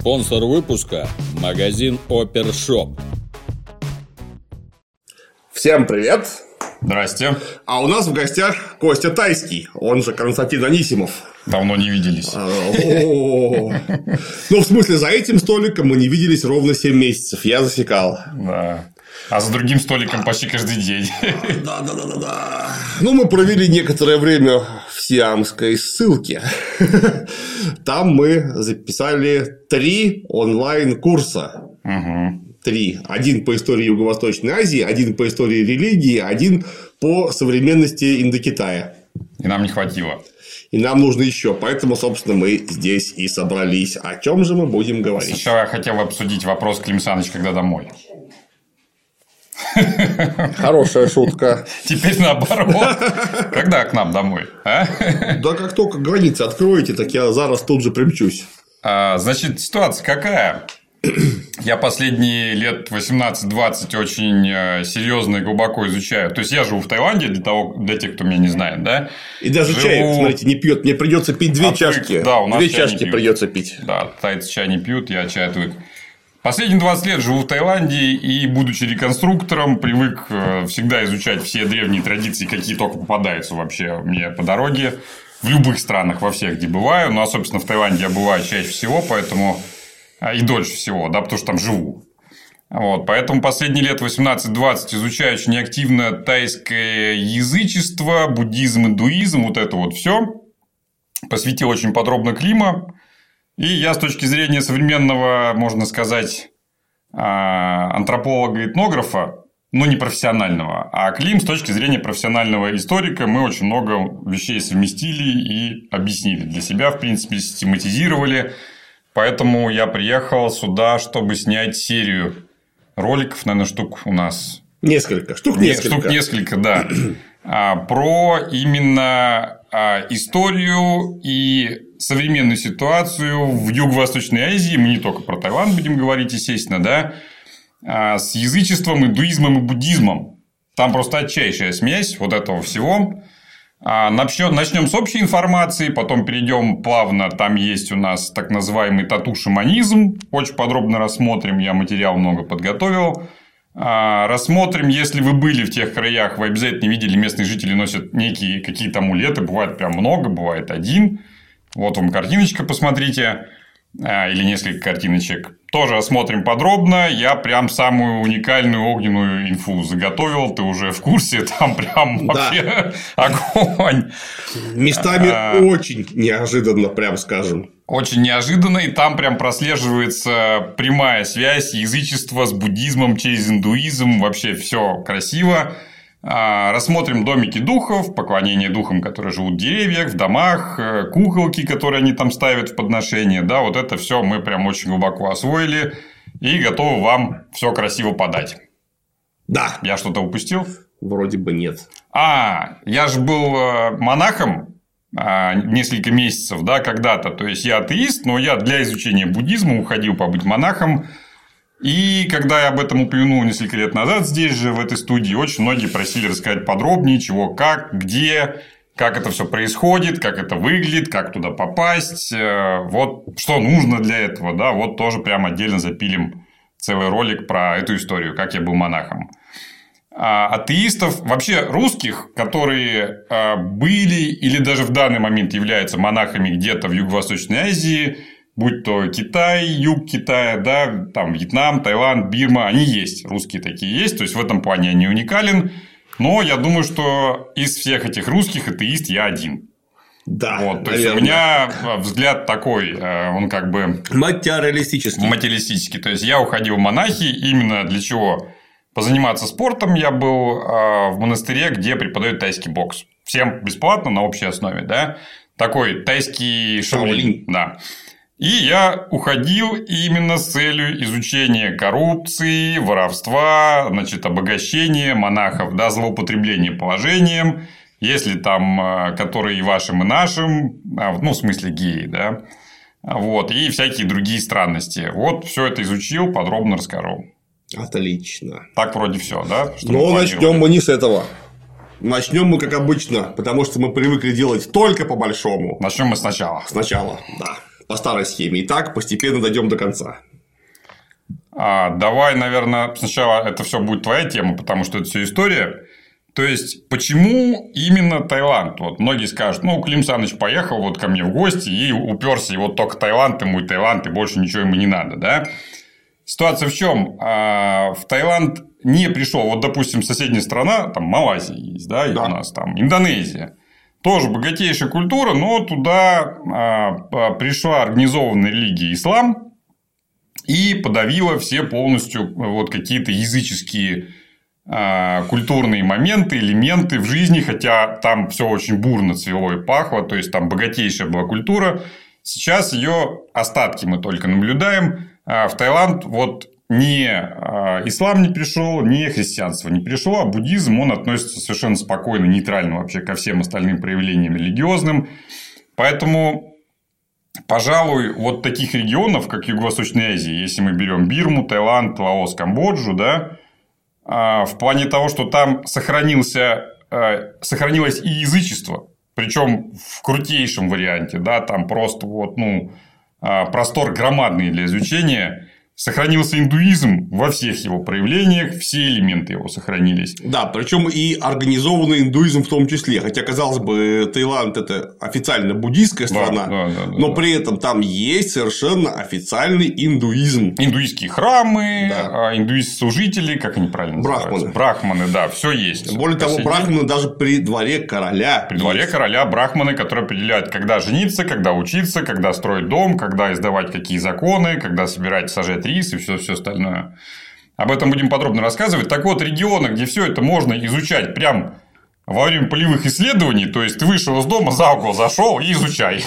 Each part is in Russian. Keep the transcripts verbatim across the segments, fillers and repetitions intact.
Спонсор выпуска – магазин Опершоп. Всем привет! Здрасте. А у нас в гостях Костя Тайский, он же Константин Анисимов. Давно не виделись. Ну, в смысле, за этим столиком мы не виделись ровно семь месяцев. Я засекал. Да. А за другим столиком почти каждый день. Да, да, да, да, да. Ну, мы провели некоторое время в сиамской ссылке. Там мы записали три онлайн-курса. Угу. Три. Один по истории Юго-Восточной Азии, один по истории религии, один по современности Индокитая. И нам не хватило. И нам нужно еще. Поэтому, собственно, мы здесь и собрались. О чем же мы будем говорить? Сначала я хотел обсудить вопрос, Клим Саныч, когда домой. Хорошая шутка. Теперь наоборот. Когда к нам домой? А? Да как только границы откроете, так я зараз тут же примчусь. А, значит, ситуация какая? Я последние лет восемнадцать-двадцать очень серьезно и глубоко изучаю. То есть, я живу в Таиланде, для, того, для тех, кто меня не знает, да? И даже живу... чай, смотрите, не пьет. Мне придется пить две отвык. чашки. Да, у нас две чай чашки придется пить. Да, тайцы чай не пьют, я чай отвык. Последние двадцать лет живу в Таиланде и, будучи реконструктором, привык всегда изучать все древние традиции, какие только попадаются вообще мне по дороге. В любых странах, во всех, где бываю. Ну, а, собственно, в Таиланде я бываю чаще всего, поэтому и дольше всего, да, потому что там живу. Вот, поэтому последние лет восемнадцать-двадцать изучаю очень активно тайское язычество, буддизм, индуизм, вот это вот все. Посвятил очень подробно Клима. И я с точки зрения современного, можно сказать, антрополога-этнографа, но не профессионального, а Клим с точки зрения профессионального историка, мы очень много вещей совместили и объяснили для себя, в принципе, систематизировали. Поэтому я приехал сюда, чтобы снять серию роликов, наверное, штук у нас... Несколько. Штук несколько. Штук несколько, да. Про именно историю и современную ситуацию в Юго-Восточной Азии. Мы не только про Таиланд будем говорить, естественно, да. С язычеством, индуизмом и буддизмом. Там просто отчайшая смесь вот этого всего. Начнем, начнем с общей информации, потом перейдем плавно. Там есть у нас так называемый тату-шаманизм. Очень подробно рассмотрим. Я материал много подготовил. Рассмотрим, если вы были в тех краях, вы обязательно видели, местные жители носят некие какие-то амулеты. Бывает прям много, бывает один. Вот вам картиночка, посмотрите. Или несколько картиночек. Тоже осмотрим подробно. Я прям самую уникальную огненную инфу заготовил. Ты уже в курсе. Там прям вообще да. Огонь. Местами а... очень неожиданно, прям скажем. Очень неожиданно. И там прям прослеживается прямая связь язычества с буддизмом через индуизм. Вообще все красиво. Рассмотрим домики духов, поклонение духам, которые живут в деревьях, в домах, куколки, которые они там ставят в подношение. Да, вот это все мы прям очень глубоко освоили и готовы вам все красиво подать. Да. Я что-то упустил? Вроде бы нет. А, я же был монахом несколько месяцев, да, когда-то. То есть, я атеист, но я для изучения буддизма уходил побыть монахом. И когда я об этом упомянул несколько лет назад здесь же, в этой студии, очень многие просили рассказать подробнее, чего, как, где, как это все происходит, как это выглядит, как туда попасть, вот что нужно для этого, да, вот тоже прям отдельно запилим целый ролик про эту историю, как я был монахом. Атеистов, вообще русских, которые были или даже в данный момент являются монахами где-то в Юго-Восточной Азии, будь то Китай, юг Китая, да, там Вьетнам, Таиланд, Бирма, они есть, русские такие есть, то есть в этом плане я не уникален, но я думаю, что из всех этих русских атеист я один. Да, вот, то есть у меня взгляд такой, он как бы материалистический. Материалистический. То есть я уходил в монахи именно для чего? Позаниматься спортом. Я был в монастыре, где преподают тайский бокс. Всем бесплатно на общей основе, да. Такой тайский шаолинь, да. И я уходил именно с целью изучения коррупции, воровства, значит, обогащения монахов, да, злоупотребления положением, если там, которые и вашим, и нашим, ну, в смысле геи, да, вот, и всякие другие странности. Вот, все это изучил, подробно расскажу. Отлично. Так вроде все, да? Но начнем мы не с этого. Начнем мы, как обычно, потому что мы привыкли делать только по большому. Начнем мы сначала. Сначала, да. по старой схеме. И так постепенно дойдем до конца. А, давай, наверное, сначала это все будет твоя тема, потому что это все история. То есть, почему именно Таиланд? Вот многие скажут, ну, Клим Саныч поехал вот ко мне в гости и уперся, и вот только Таиланд ему и Таиланд, и больше ничего ему не надо, да? Ситуация в чем? А, в Таиланд не пришел, вот, допустим, соседняя страна, там Малайзия есть, да, и да. У нас там Индонезия. Тоже богатейшая культура, но туда а, пришла организованная религия ислам и подавила все полностью вот какие-то языческие культурные моменты, элементы в жизни, хотя там все очень бурно цвело и пахло, то есть там богатейшая была культура. Сейчас ее остатки мы только наблюдаем. В Таиланд вот ни ислам не пришел, ни христианство не пришло, а буддизм, он относится совершенно спокойно, нейтрально вообще ко всем остальным проявлениям религиозным. Поэтому, пожалуй, вот таких регионов, как Юго-Восточная Азия, если мы берем Бирму, Таиланд, Лаос, Камбоджу, да, в плане того, что там сохранился, сохранилось и язычество, причем в крутейшем варианте, да, там просто вот, ну, простор громадный для изучения. Сохранился индуизм во всех его проявлениях, все элементы его сохранились. Да, причем и организованный индуизм в том числе. Хотя, казалось бы, Таиланд – это официально буддийская страна, да, да, да, да, но да. При этом там есть совершенно официальный индуизм. Индуистские храмы, да. Индуисты-служители, как они правильно Брахманы. называются? Брахманы, да, все есть. Более того, Посидеть. брахманы даже при дворе короля. При дворе короля брахманы, которые определяют, когда жениться, когда учиться, когда строить дом, когда издавать какие законы, когда собирать, сажать рис и все, все остальное. Об этом будем подробно рассказывать. Так вот, регионы, где все это можно изучать прям во время полевых исследований, то есть ты вышел из дома, за угол зашел и изучай.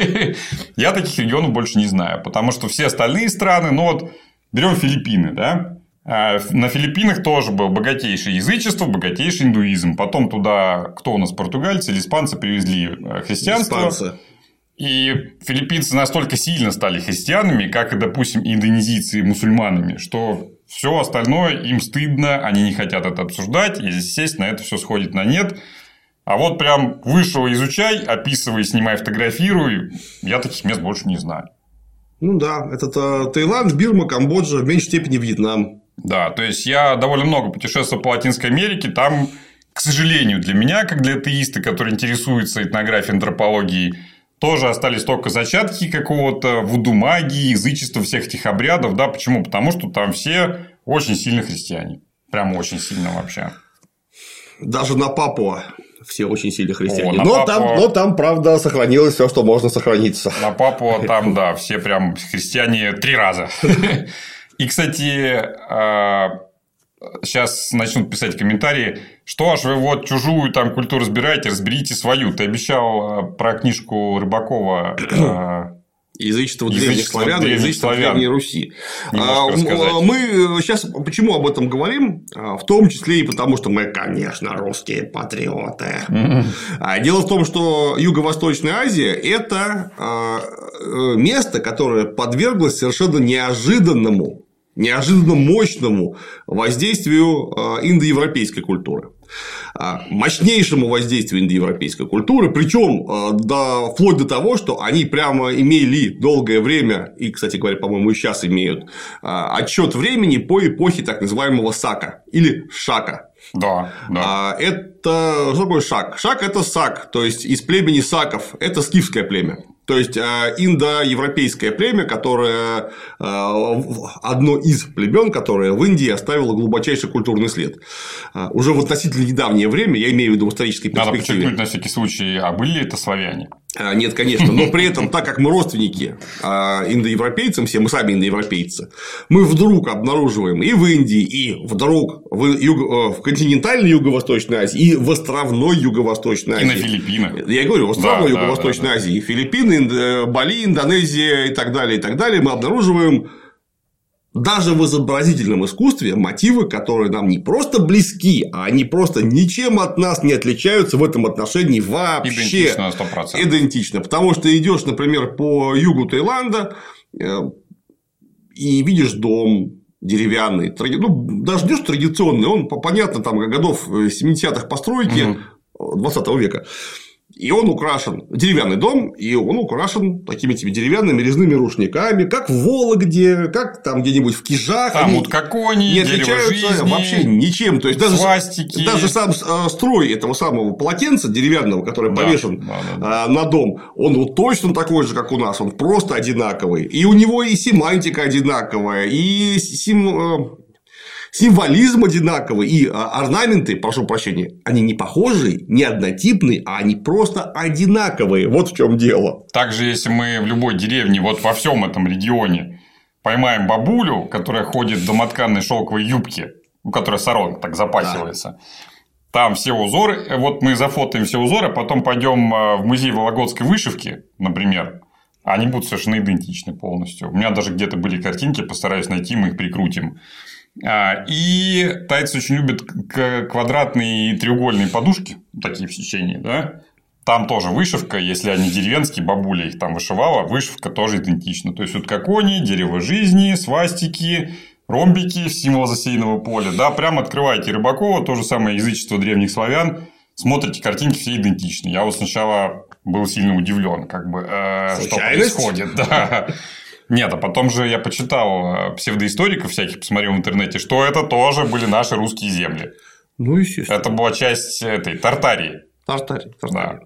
Я таких регионов больше не знаю, потому что все остальные страны, ну вот берем Филиппины, да. На Филиппинах тоже было богатейшее язычество, богатейший индуизм. Потом туда кто у нас, португальцы или испанцы, привезли христианство. Испанцы. И филиппинцы настолько сильно стали христианами, как и, допустим, индонезийцы мусульманами, что все остальное им стыдно, они не хотят это обсуждать, и, естественно, это все сходит на нет. А вот прям вышел, изучай, описывай, снимай, фотографируй, я таких мест больше не знаю. Ну да, это Таиланд, Бирма, Камбоджа, в меньшей степени Вьетнам. Да, то есть я довольно много путешествовал по Латинской Америке, там, к сожалению, для меня, как для атеиста, который интересуется этнографией, антропологией, тоже остались только зачатки какого-то вуду-магии, язычества, всех этих обрядов. Да, почему? Потому что там все очень сильно христиане. Прям очень сильно вообще. Даже на Папуа все очень сильно христиане. О, но, Папуа... там, но там, правда, сохранилось все, что можно сохраниться. На Папуа там, да, все прям христиане три раза. И, кстати, сейчас начнут писать комментарии, что аж вы вот чужую там культуру разбираете, разберите свою. Ты обещал про книжку Рыбакова Язычество древних славян и язычество Древней Руси. Мы сейчас почему об этом говорим? В том числе и потому, что мы, конечно, русские патриоты. Mm-hmm. Дело в том, что Юго-Восточная Азия – это место, которое подверглось совершенно неожиданному, неожиданно мощному воздействию индоевропейской культуры. Мощнейшему воздействию индоевропейской культуры, причем до, вплоть до того, что они прямо имели долгое время, и, кстати говоря, по-моему, и сейчас имеют отсчет времени по эпохе так называемого Сака или Шака. Да, да. Это что такое Шак? Шак – это Сак, то есть из племени Саков, это скифское племя. То есть индоевропейское племя, которое одно из племен, которое в Индии оставило глубочайший культурный след. Уже в относительно недавнее время, я имею в виду в исторической перспективе. Надо подчеркнуть на всякий случай, а были ли это славяне? Нет, конечно, но при этом, так как мы родственники индоевропейцам, все мы сами индоевропейцы, мы вдруг обнаруживаем и в Индии, и вдруг в, юго... в континентальной Юго-Восточной Азии, и в островной Юго-Восточной Азии. И на Филиппинах. Я говорю, в островной да, Юго-Восточной да, да, Азии, Филиппины, Бали, Индонезия и так далее, и так далее, мы обнаруживаем даже в изобразительном искусстве мотивы, которые нам не просто близки, а они просто ничем от нас не отличаются в этом отношении вообще. Идентично, сто процентов. Идентично. Потому что идешь, например, по югу Таиланда и видишь дом деревянный, ну, даже не традиционный, он, понятно, там годов семидесятых постройки двадцатого века. И он украшен, деревянный дом, и он украшен такими теми деревянными резными рушниками, как в Вологде, как там где-нибудь в Кижах. Там вот какони, не отличаются вообще ничем. То есть, даже, свастики. Даже сам строй этого самого полотенца деревянного, который да, повешен да, да, да. на дом, он вот точно такой же, как у нас, он просто одинаковый. И у него и семантика одинаковая, и сим... символизм одинаковый, и орнаменты, прошу прощения, они не похожие, не однотипные, а они просто одинаковые. Вот в чем дело. Также, если мы в любой деревне, вот во всем этом регионе, поймаем бабулю, которая ходит в домотканной шелковой юбке, у которой сорок так запахивается, да. Там все узоры, вот мы зафотаем все узоры, потом пойдем в музей вологодской вышивки, например, они будут совершенно идентичны полностью. У меня даже где-то были картинки, постараюсь найти, мы их прикрутим. И тайцы очень любят квадратные и треугольные подушки, такие в сечении, да. Там тоже вышивка, если они деревенские, бабуля их там вышивала, вышивка тоже идентична. То есть, вот кокони, дерево жизни, свастики, ромбики, символ засеянного поля. Да, прямо открываете Рыбакова, то же самое язычество древних славян, смотрите, картинки все идентичны. Я вот сначала был сильно удивлен, как бы, э, что происходит. Да. Нет, а потом же я почитал псевдоисториков всяких, посмотрел в интернете, что это тоже были наши русские земли. Ну, естественно. Это была часть этой Тартарии. Тартарии. Тартарии.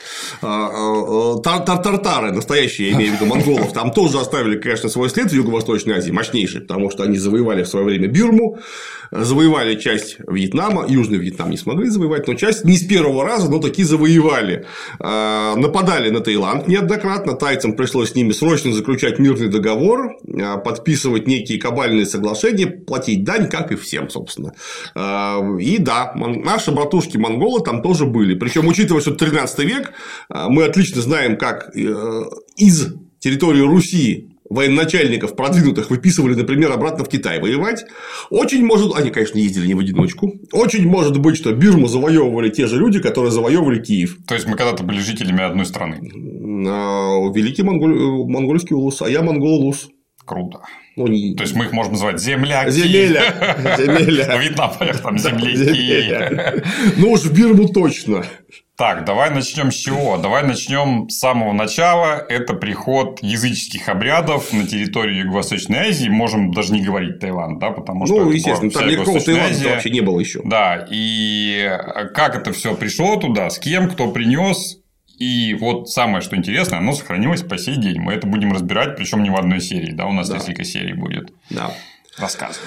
Да. Тартарии. Тартары, настоящие, я имею в виду монголов, там тоже оставили, конечно, свой след в Юго-Восточной Азии, мощнейший, потому что они завоевали в свое время Бирму, завоевали часть Вьетнама, Южный Вьетнам не смогли завоевать, но часть не с первого раза, но таки завоевали. Нападали на Таиланд неоднократно, тайцам пришлось с ними срочно заключать мирный договор, подписывать некие кабальные соглашения, платить дань, как и всем, собственно. И да, наши братушки-монголы там тоже были. Причем, учитывая, что это тринадцатый век, мы отлично знаем, как из территории Руси военачальников продвинутых выписывали, например, обратно в Китай воевать. Очень может... Они, конечно, ездили не в одиночку. Очень может быть, что Бирму завоевывали те же люди, которые завоевывали Киев. То есть, мы когда-то были жителями одной страны. Великий монгол... монгольский улус, а я монгол-улус. Круто. Ну, не... То есть, мы их можем называть земляки. Земля. Земля. Видно, там земляки. Ну уж в Бирму точно. Так, давай начнем с чего? Давай начнем с самого начала. Это приход языческих обрядов на территорию Юго-Восточной Азии. Можем даже не говорить Таиланд, да, потому что. Ну, естественно, там никакого Таиланда вообще не было еще. Да, и как это все пришло туда, с кем, кто принес. И вот самое, что интересно, оно сохранилось по сей день. Мы это будем разбирать, причем не в одной серии, да, у нас да. несколько серий будет. Да. Рассказывай.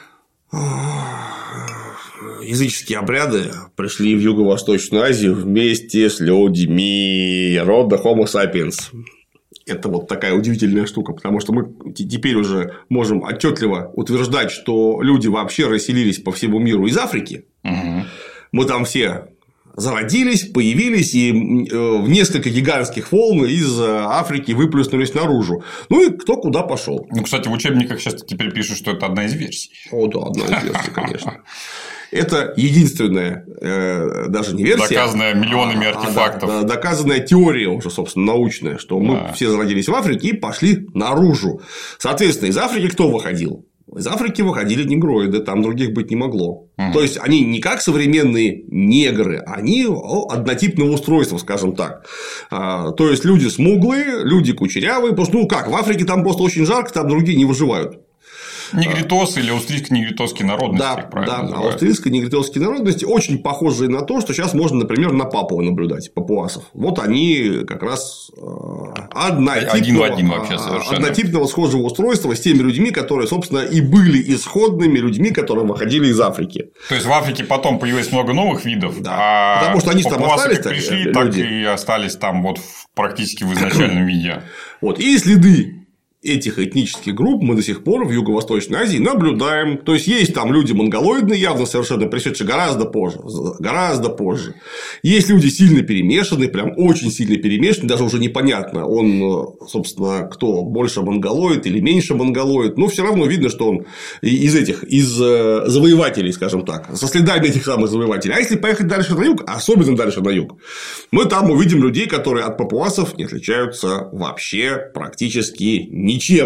Языческие обряды пришли в Юго-Восточную Азию вместе с людьми рода Homo sapiens. Это вот такая удивительная штука, потому что мы теперь уже можем отчетливо утверждать, что люди вообще расселились по всему миру из Африки. Угу. Мы там все зародились, появились и в несколько гигантских волн из Африки выплеснулись наружу. Ну и кто куда пошел. Ну, кстати, в учебниках сейчас теперь пишут, что это одна из версий. О, да, одна из версий, конечно. Это единственная, э, даже не версия. Доказанная миллионами артефактов. А, да, доказанная теория уже, собственно, научная, что да. мы все зародились в Африке и пошли наружу. Соответственно, из Африки кто выходил? Из Африки выходили негроиды, там других быть не могло. Угу. То есть, они не как современные негры, они однотипного устройства, скажем так. А, то есть, люди смуглые, люди кучерявые. Потому что, ну как, в Африке там просто очень жарко, там другие не выживают. Негритосы или австрийско-негритовские народности, да, правильно да, австрийско-негритовские народности очень похожие на то, что сейчас можно, например, на Папуа наблюдать, папуасов. Вот они как раз однотипного, один в один вообще совершенно. однотипного схожего устройства с теми людьми, которые, собственно, и были исходными людьми, которые выходили из Африки. То есть, в Африке потом появилось много новых видов, да, а потому что они там остались, как пришли, люди. Так и остались там вот практически в изначальном виде. Вот, и следы этих этнических групп мы до сих пор в Юго-Восточной Азии наблюдаем. То есть, есть там люди монголоидные, явно совершенно пришедшие гораздо позже. Гораздо позже. Есть люди сильно перемешанные, прям очень сильно перемешанные, даже уже непонятно, он, собственно, кто больше монголоид или меньше монголоид. Но все равно видно, что он из этих, из завоевателей, скажем так, со следами этих самых завоевателей. А если поехать дальше на юг, особенно дальше на юг, мы там увидим людей, которые от папуасов не отличаются вообще практически ничем.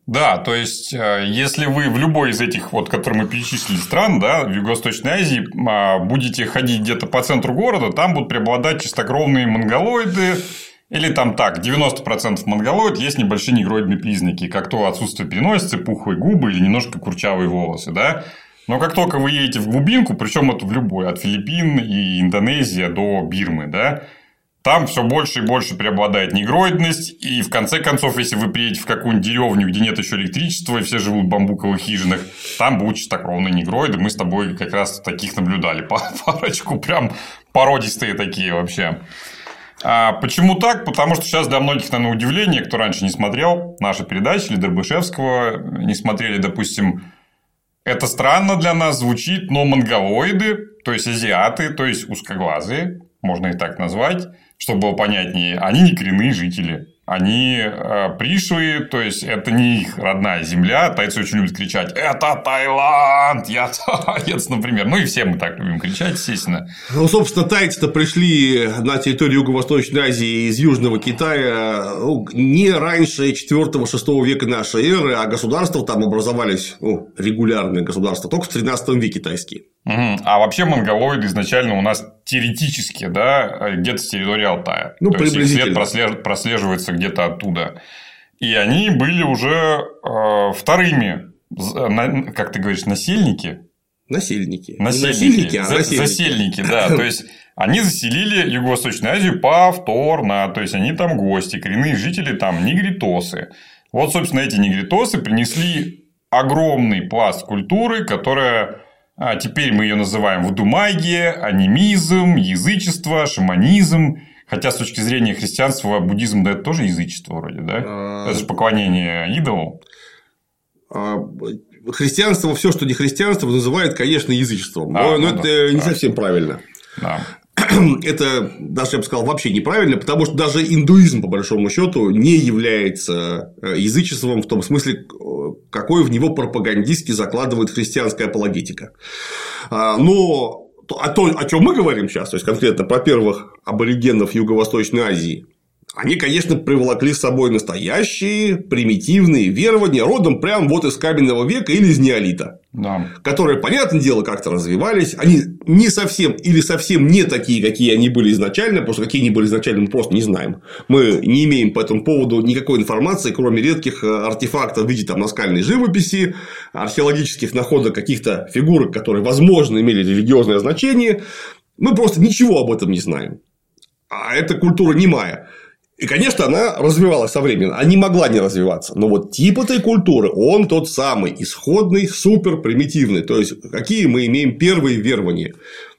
Да, то есть, если вы в любой из этих, вот, которые мы перечислили стран, да, в Юго-Восточной Азии, будете ходить где-то по центру города, там будут преобладать чистокровные монголоиды, или там так, девяносто процентов монголоид, есть небольшие негроидные признаки, как то отсутствие переносицы, пухлые губы или немножко курчавые волосы, да. Но как только вы едете в глубинку, причем это в любой, от Филиппин и Индонезии до Бирмы, да, там все больше и больше преобладает негроидность, и в конце концов, если вы приедете в какую-нибудь деревню, где нет еще электричества, и все живут в бамбуковых хижинах, там будут чистокровные негроиды. Мы с тобой как раз таких наблюдали парочку, прям породистые такие вообще. А почему так? Потому что сейчас для многих, наверное, удивление, кто раньше не смотрел наши передачи или Дербышевского, не смотрели, допустим, это странно для нас звучит, но монголоиды, то есть азиаты, то есть узкоглазые, можно их так назвать, чтобы было понятнее, они не коренные жители. Они э, пришлые, то есть, это не их родная земля. Тайцы очень любят кричать: это Таиланд, я таец, например. Ну, и все мы так любим кричать, естественно. Ну, собственно, тайцы-то пришли на территорию Юго-Восточной Азии из Южного Китая ну, не раньше четвёртого-шестого века нашей эры, а государства там образовались, ну, регулярные государства, только в тринадцатом веке тайские. Угу. А вообще монголоиды изначально у нас теоретически, да, где-то с территории Алтая. Ну, то есть, их след прослеж... прослеживается где-то оттуда. И они были уже э, вторыми, на... как ты говоришь, насельники? Насельники. Насельники, насельники, а За... насельники. Засельники, да. То есть, они заселили Юго-Восточную Азию повторно. То есть, они там гости, коренные жители там негритосы. Вот, собственно, эти негритосы принесли огромный пласт культуры, которая... А теперь мы ее называем вуду-магия, анимизм, язычество, шаманизм. Хотя, с точки зрения христианства, буддизм, да, это тоже язычество вроде, да? А... Это же поклонение идолу. А... Христианство, все, что не христианство, называют, конечно, язычеством. А, но ну, но да, это не да. совсем правильно. Да. Это, даже я бы сказал, вообще неправильно, потому что даже индуизм, по большому счету, не является язычеством в том смысле, какой в него пропагандистски закладывает христианская апологетика. Но о том, о чем мы говорим сейчас, то есть конкретно про первых аборигенов Юго-Восточной Азии, они, конечно, приволокли с собой настоящие примитивные верования, родом прям вот из каменного века или из неолита. Да. Которые, понятное дело, как-то развивались. Они не совсем или совсем не такие, какие они были изначально, потому что какие они были изначально, мы просто не знаем. Мы не имеем по этому поводу никакой информации, кроме редких артефактов в виде там, наскальной живописи, археологических находок, каких-то фигурок, которые, возможно, имели религиозное значение. Мы просто ничего об этом не знаем. А эта культура немая. И, конечно, она развивалась со временем, она не могла не развиваться. Но вот тип этой культуры, он тот самый, исходный, супер примитивный. То есть, какие мы имеем первые верования?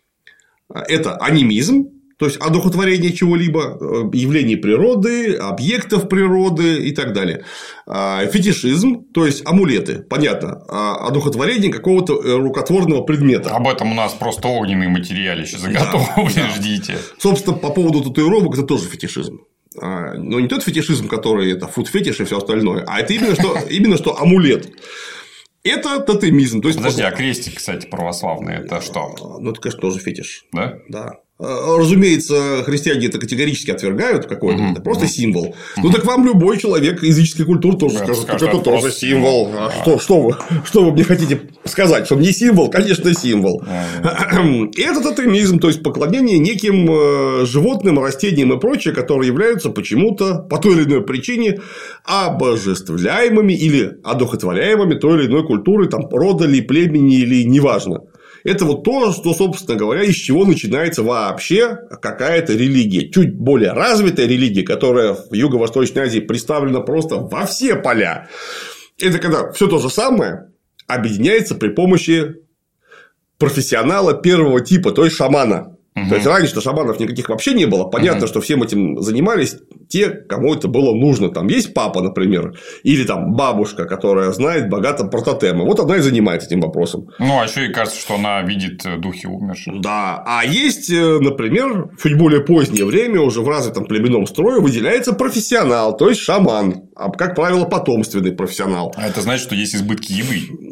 Это анимизм, то есть, одухотворение чего-либо, явлений природы, объектов природы и так далее. Фетишизм, то есть, амулеты, понятно, одухотворение какого-то рукотворного предмета. Об этом у нас просто огненные материалища заготовлены, да, ждите. Да. Собственно, по поводу татуировок, это тоже фетишизм. Но не тот фетишизм, который это фуд-фетиш и все остальное, а это именно что, именно что амулет. Это тотемизм. То есть, подожди, а крестик, кстати, православный, это что? Ну, это, конечно, тоже фетиш. Да? Да. Разумеется, христиане это категорически отвергают какой-то, угу, это просто угу. символ. Угу. Ну, так вам любой человек языческой культуры тоже скажет, так это тоже символ. А да. что, что, вы, что вы мне хотите сказать? Что не символ? Конечно, символ. Угу. И это тотемизм, то есть, поклонение неким животным, растениям и прочее, которые являются почему-то, по той или иной причине, обожествляемыми или одухотворяемыми той или иной культурой, там, рода ли, племени или неважно. Это вот то, что, собственно говоря, из чего начинается вообще какая-то религия. Чуть более развитая религия, которая в Юго-Восточной Азии представлена просто во все поля. Это когда все то же самое объединяется при помощи профессионала первого типа, то есть шамана. Угу. То есть, раньше-то шаманов никаких вообще не было. Понятно, угу. что всем этим занимались те, кому это было нужно. Там есть папа, например, или там бабушка, которая знает богато про тотемы. Вот она и занимается этим вопросом. Ну, а еще и кажется, что она видит духи умерших. Да. А есть, например, в чуть более позднее время, уже в развитом племенном строе, выделяется профессионал, то есть шаман. А, как правило, потомственный профессионал. А это значит, что есть избытки еды.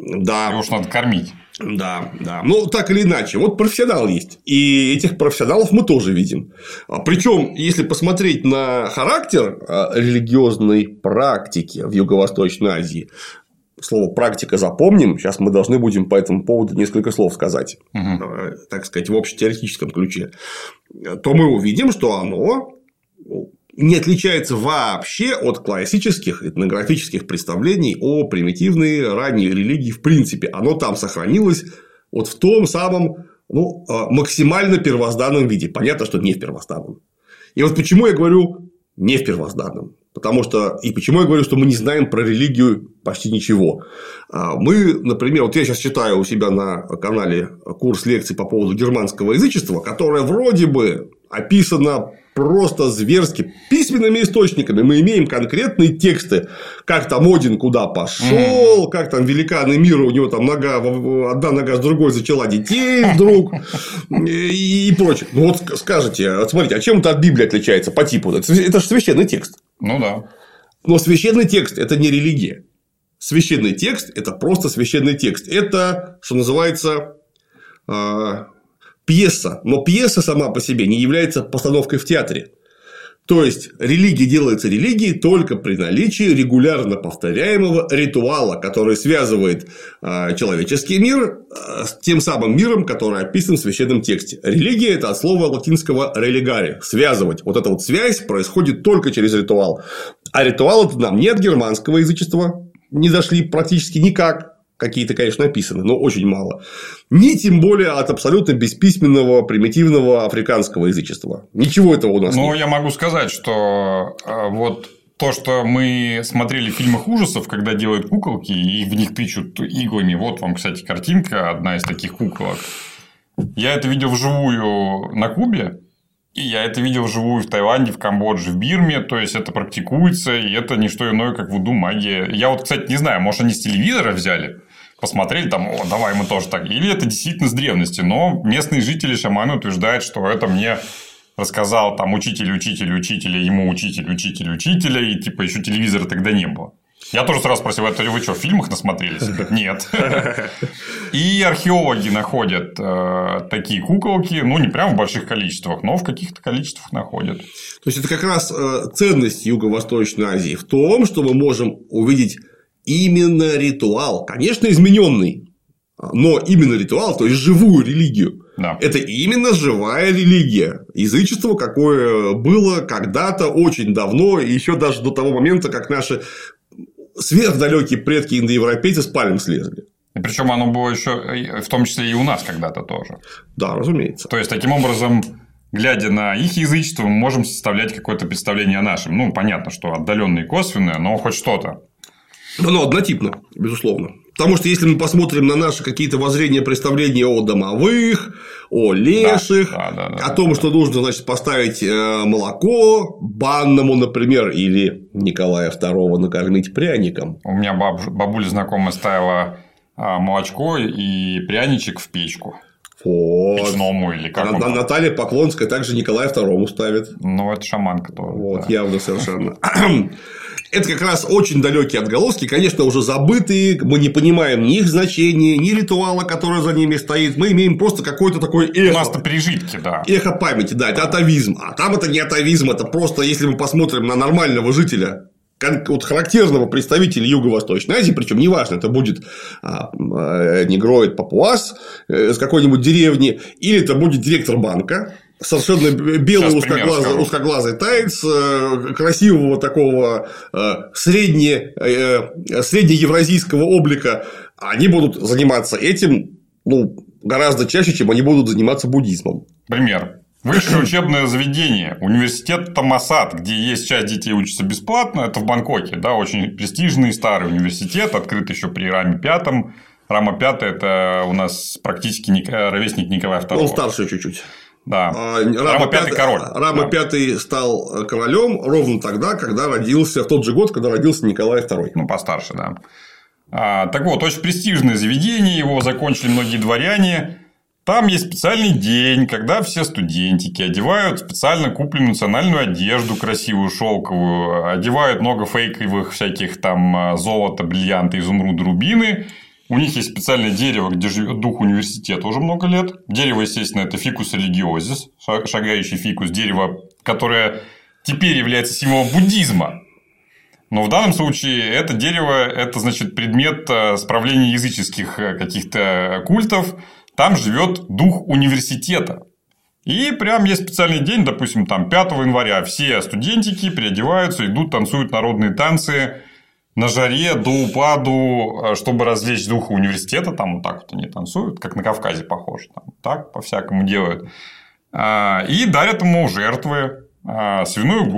Да. Его уж надо кормить. Да, да. Ну, так или иначе, вот профессионал есть. И этих профессионалов мы тоже видим. Причем, если посмотреть на характер религиозной практики в Юго-Восточной Азии, слово «практика» запомним. Сейчас мы должны будем по этому поводу несколько слов сказать, угу. так сказать, в общетеоретическом ключе. То мы увидим, что оно не отличается вообще от классических этнографических представлений о примитивной ранней религии в принципе. Оно там сохранилось вот в том самом ну, максимально первозданном виде. Понятно, что не в первозданном. И вот почему я говорю не в первозданном. Потому что, и почему я говорю, что мы не знаем про религию почти ничего. Мы, например, вот я сейчас читаю у себя на канале курс лекций по поводу германского язычества, которое вроде бы описано просто зверски письменными источниками. Мы имеем конкретные тексты, как там Один куда пошел, mm. как там великаны мира, у него там нога, одна нога с другой зачала детей вдруг и прочее. Ну вот скажите, вот смотрите, а чем это от Библии отличается по типу? Это же священный текст. Ну да. Но священный текст – это не религия. Священный текст – это просто священный текст. Это, что называется, пьеса. Но пьеса сама по себе не является постановкой в театре. То есть, религия делается религией только при наличии регулярно повторяемого ритуала, который связывает человеческий мир с тем самым миром, который описан в священном тексте. Религия – это от слова латинского religare – связывать. Вот эта вот связь происходит только через ритуал. А ритуал – это нам не от германского язычества не дошли практически никак. Какие-то, конечно, написаны, но очень мало. Ни тем более от абсолютно бесписьменного, примитивного африканского язычества. Ничего этого у нас но нет. Но я могу сказать, что вот то, что мы смотрели в фильмах ужасов, когда делают куколки и в них тычут иглами. Вот вам, кстати, картинка, одна из таких куколок. Я это видел вживую на Кубе. И я это видел вживую в Таиланде, в Камбодже, в Бирме. То есть, это практикуется, и это не что иное, как вуду магия. Я вот, кстати, не знаю, может, они с телевизора взяли, посмотрели там, о, давай мы тоже так. Или это действительно с древности. Но местные жители, шаманы утверждают, что это мне рассказал там учитель, учитель, учителя, ему учитель, учитель, учителя. И типа еще телевизора тогда не было. Я тоже сразу спросил, это вы что, в фильмах насмотрелись? Нет. И археологи находят э, такие куколки, ну, не прям в больших количествах, но в каких-то количествах находят. То есть, это как раз ценность Юго-Восточной Азии в том, что мы можем увидеть именно ритуал, конечно, измененный, но именно ритуал, то есть, живую религию. Да. Это именно живая религия. Язычество, какое было когда-то очень давно, и еще даже до того момента, как наши сверхдалекие предки индоевропейцы с пальм слезли. И причем оно было еще, в том числе и у нас когда-то тоже. Да, разумеется. То есть, таким образом, глядя на их язычество, мы можем составлять какое-то представление о нашем. Ну, понятно, что отдаленное и косвенное, но хоть что-то. Оно однотипно, безусловно. Потому что, если мы посмотрим на наши какие-то воззрения, представления о домовых, о леших, да, да, да, о том, да, что да. нужно, значит, поставить молоко банному, например, или Николая второго накормить пряником. У меня баб... бабуля знакомая ставила молочко и пряничек в печку. Вот. Печному или как а Наталья Поклонская также Николая второму ставит. Ну, это шаманка тоже. Вот, да. явно совершенно. Это как раз очень далекие отголоски, конечно, уже забытые, мы не понимаем ни их значения, ни ритуала, который за ними стоит, мы имеем просто какой-то такой эхо. У нас-то пережитки, да. Эхо памяти, да, это атовизм. А там это не атовизм, это просто, если мы посмотрим на нормального жителя, вот характерного представителя Юго-Восточной Азии, причем неважно, это будет а, а, негроид папуас э, с какой-нибудь деревни, или это будет директор банка. Совершенно белый узкоглазый, узкоглазый таец, красивого такого средне, среднеевразийского облика, они будут заниматься этим ну, гораздо чаще, чем они будут заниматься буддизмом. Пример. Высшее учебное заведение, университет Тамасат, где есть часть детей учатся бесплатно, это в Бангкоке, да, очень престижный старый университет, открыт еще при Раме Пятом. Рама Пятый – это у нас практически ровесник Николая второго. Он старше чуть-чуть. Да. Рама, Рама Пятый король. Рама да. Пятый стал королем ровно тогда, когда родился, в тот же год, когда родился Николай второй. Ну, постарше, да. А, так вот, очень престижное заведение, его закончили многие дворяне. Там есть специальный день, когда все студентики одевают специально купленную национальную одежду, красивую, шелковую, одевают много фейковых всяких там золота, бриллианты, изумруды, рубины. У них есть специальное дерево, где живет дух университета уже много лет. Дерево, естественно, это фикус религиозис, шагающий фикус, дерево, которое теперь является символом буддизма. Но в данном случае это дерево – это, значит, предмет справления языческих каких-то культов. Там живет дух университета. И прям есть специальный день, допустим, там пятого января. Все студентики переодеваются, идут, танцуют народные танцы на жаре до упаду, чтобы развлечь духа университета. Там вот так вот они танцуют, как на Кавказе похоже. Там так по-всякому делают. И дарят ему жертвы. Свиную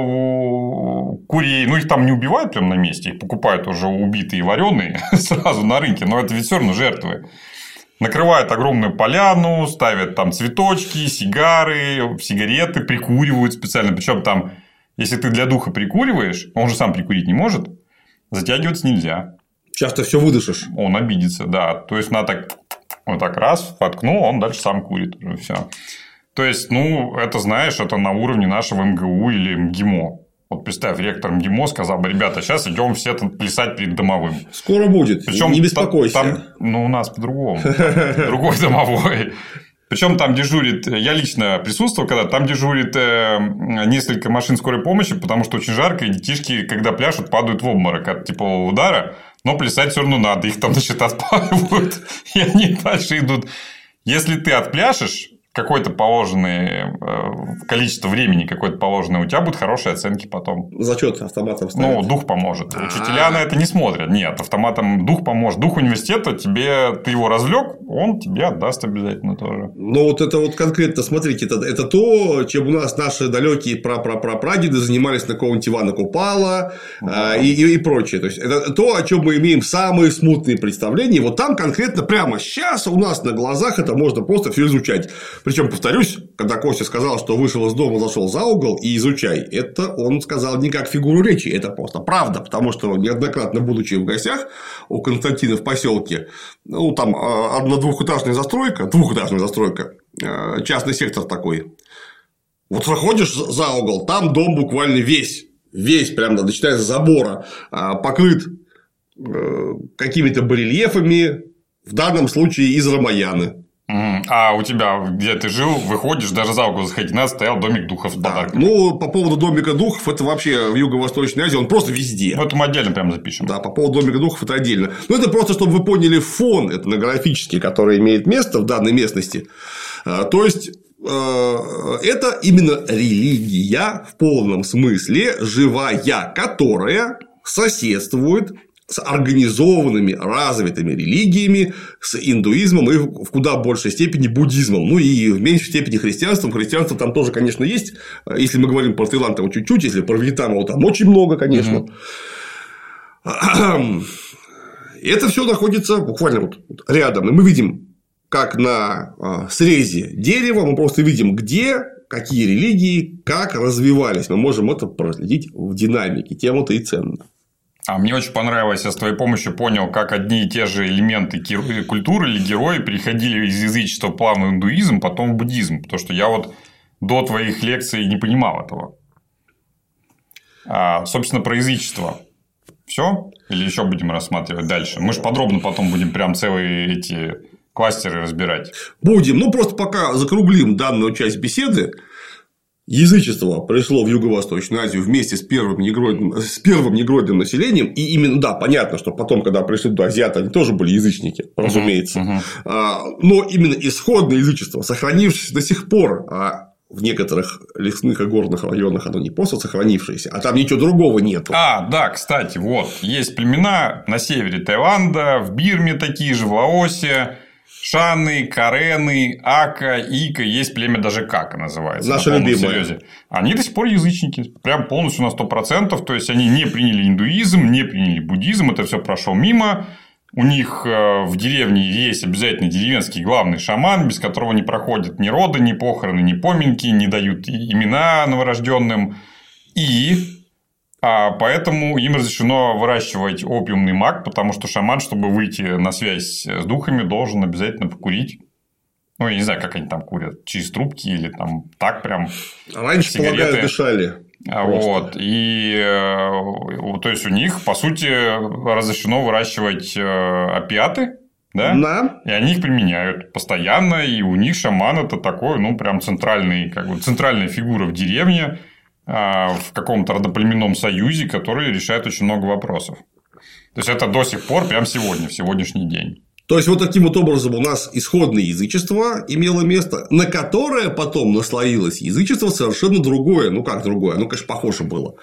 голову, курей. Ну, их там не убивают прямо на месте. Их покупают уже убитые и вареные сразу на рынке. Но это ведь все равно жертвы. Накрывают огромную поляну, ставят там цветочки, сигары, сигареты, прикуривают специально. Причем там, если ты для духа прикуриваешь, он же сам прикурить не может, затягиваться нельзя. Часто все выдышишь. Он обидится, да. То есть, надо так вот так раз, воткнул, он дальше сам курит уже все. То есть, ну, это, знаешь, это на уровне нашего эм гэ у или эм гэ эм о. Вот представь, ректор эм гэ эм о сказал бы: ребята, сейчас идем все там плясать перед домовым. Скоро будет. Причем не беспокойся. Там, ну, у нас по-другому. Другой домовой. Причем там дежурит, я лично присутствовал, когда там дежурит несколько машин скорой помощи, потому что очень жарко, и детишки, когда пляшут, падают в обморок от теплового удара, но плясать все равно надо. Их там, значит, отпаивают, и они дальше идут. Если ты отпляшешь какое-то положенное количество времени, какое-то положенное, у тебя будут хорошие оценки потом. Зачет автоматом ставят. Ну, дух поможет. Учителя на это не смотрят. Нет, автоматом дух поможет. Дух университета тебе, ты его развлек, он тебе отдаст обязательно тоже. Ну, вот это вот конкретно, смотрите, это, это то, чем у нас наши далекие пра-пра-пра-прадеды занимались на какого-нибудь Ивана Купала, да. и, и, и прочее. То есть, это то, о чем мы имеем самые смутные представления. Вот там конкретно прямо сейчас у нас на глазах это можно просто все изучать. Причем, повторюсь, когда Костя сказал, что вышел из дома, зашел за угол и изучай, это он сказал не как фигуру речи, это просто правда, потому что неоднократно, будучи в гостях у Константина в поселке, ну, там одно-двухэтажная застройка, двухэтажная застройка, частный сектор такой. Вот заходишь за угол, там дом буквально весь, весь, прям начиная с забора, покрыт какими-то барельефами, в данном случае из Рамаяны. А у тебя, где ты жил, выходишь, даже за угол заходить надо, стоял домик духов с подарками. Да. Ну, по поводу домика духов, это вообще в Юго-Восточной Азии, он просто везде. Ну, это мы отдельно прям запишем. Да, по поводу домика духов это отдельно. Но это просто, чтобы вы поняли фон этнографический, который имеет место в данной местности. То есть, это именно религия в полном смысле живая, которая соседствует с организованными, развитыми религиями, с индуизмом и в куда большей степени буддизмом. Ну, и в меньшей степени христианством. Христианство там тоже, конечно, есть. Если мы говорим про Таиланд, там чуть-чуть. Если про Вьетнам, вот там очень много, конечно. Mm-hmm. Это все находится буквально вот рядом. И мы видим, как на срезе дерева, мы просто видим, где какие религии, как развивались. Мы можем это проследить в динамике. Тем это и ценно. А мне очень понравилось, я с твоей помощью понял, как одни и те же элементы культуры или герои переходили из язычества плавно в индуизм, потом в буддизм. Потому что я вот до твоих лекций не понимал этого. А, собственно, про язычество. Все? Или еще будем рассматривать дальше? Мы же подробно потом будем прям целые эти кластеры разбирать. Будем. Ну, просто пока закруглим данную часть беседы. Язычество пришло в Юго-Восточную Азию вместе с первым негройным, с первым негройным населением. И именно, да, понятно, что потом, когда пришли туда азиаты, они тоже были язычники, разумеется. Uh-huh, uh-huh. Но именно исходное язычество, сохранившееся до сих пор, а в некоторых лесных и горных районах оно не просто сохранившееся, а там ничего другого нету. А, да, кстати, вот, есть племена на севере Таиланда, в Бирме такие же, в Лаосе. Шаны, Карены, Ака, Ика, есть племя даже Кака называется. Наши любимые. Они до сих пор язычники. Прям полностью на сто процентов. То есть, они не приняли индуизм, не приняли буддизм. Это все прошло мимо. У них в деревне есть обязательно деревенский главный шаман, без которого не проходят ни роды, ни похороны, ни поминки, не дают имена новорожденным. И... А поэтому им разрешено выращивать опиумный мак, потому что шаман, чтобы выйти на связь с духами, должен обязательно покурить. Ну, я не знаю, как они там курят. Через трубки или там так прям. Раньше, полагаю, дышали. Вот. И то есть у них, по сути, разрешено выращивать опиаты. Да? Да. И они их применяют постоянно, и у них шаман это такой, ну, прям центральный, как бы центральная фигура в деревне, в каком-то родоплеменном союзе, который решает очень много вопросов. То есть это до сих пор, прям сегодня, в сегодняшний день. То есть, вот таким вот образом у нас исходное язычество имело место, на которое потом наслоилось язычество совершенно другое. Ну, как другое? Оно, конечно, похоже было.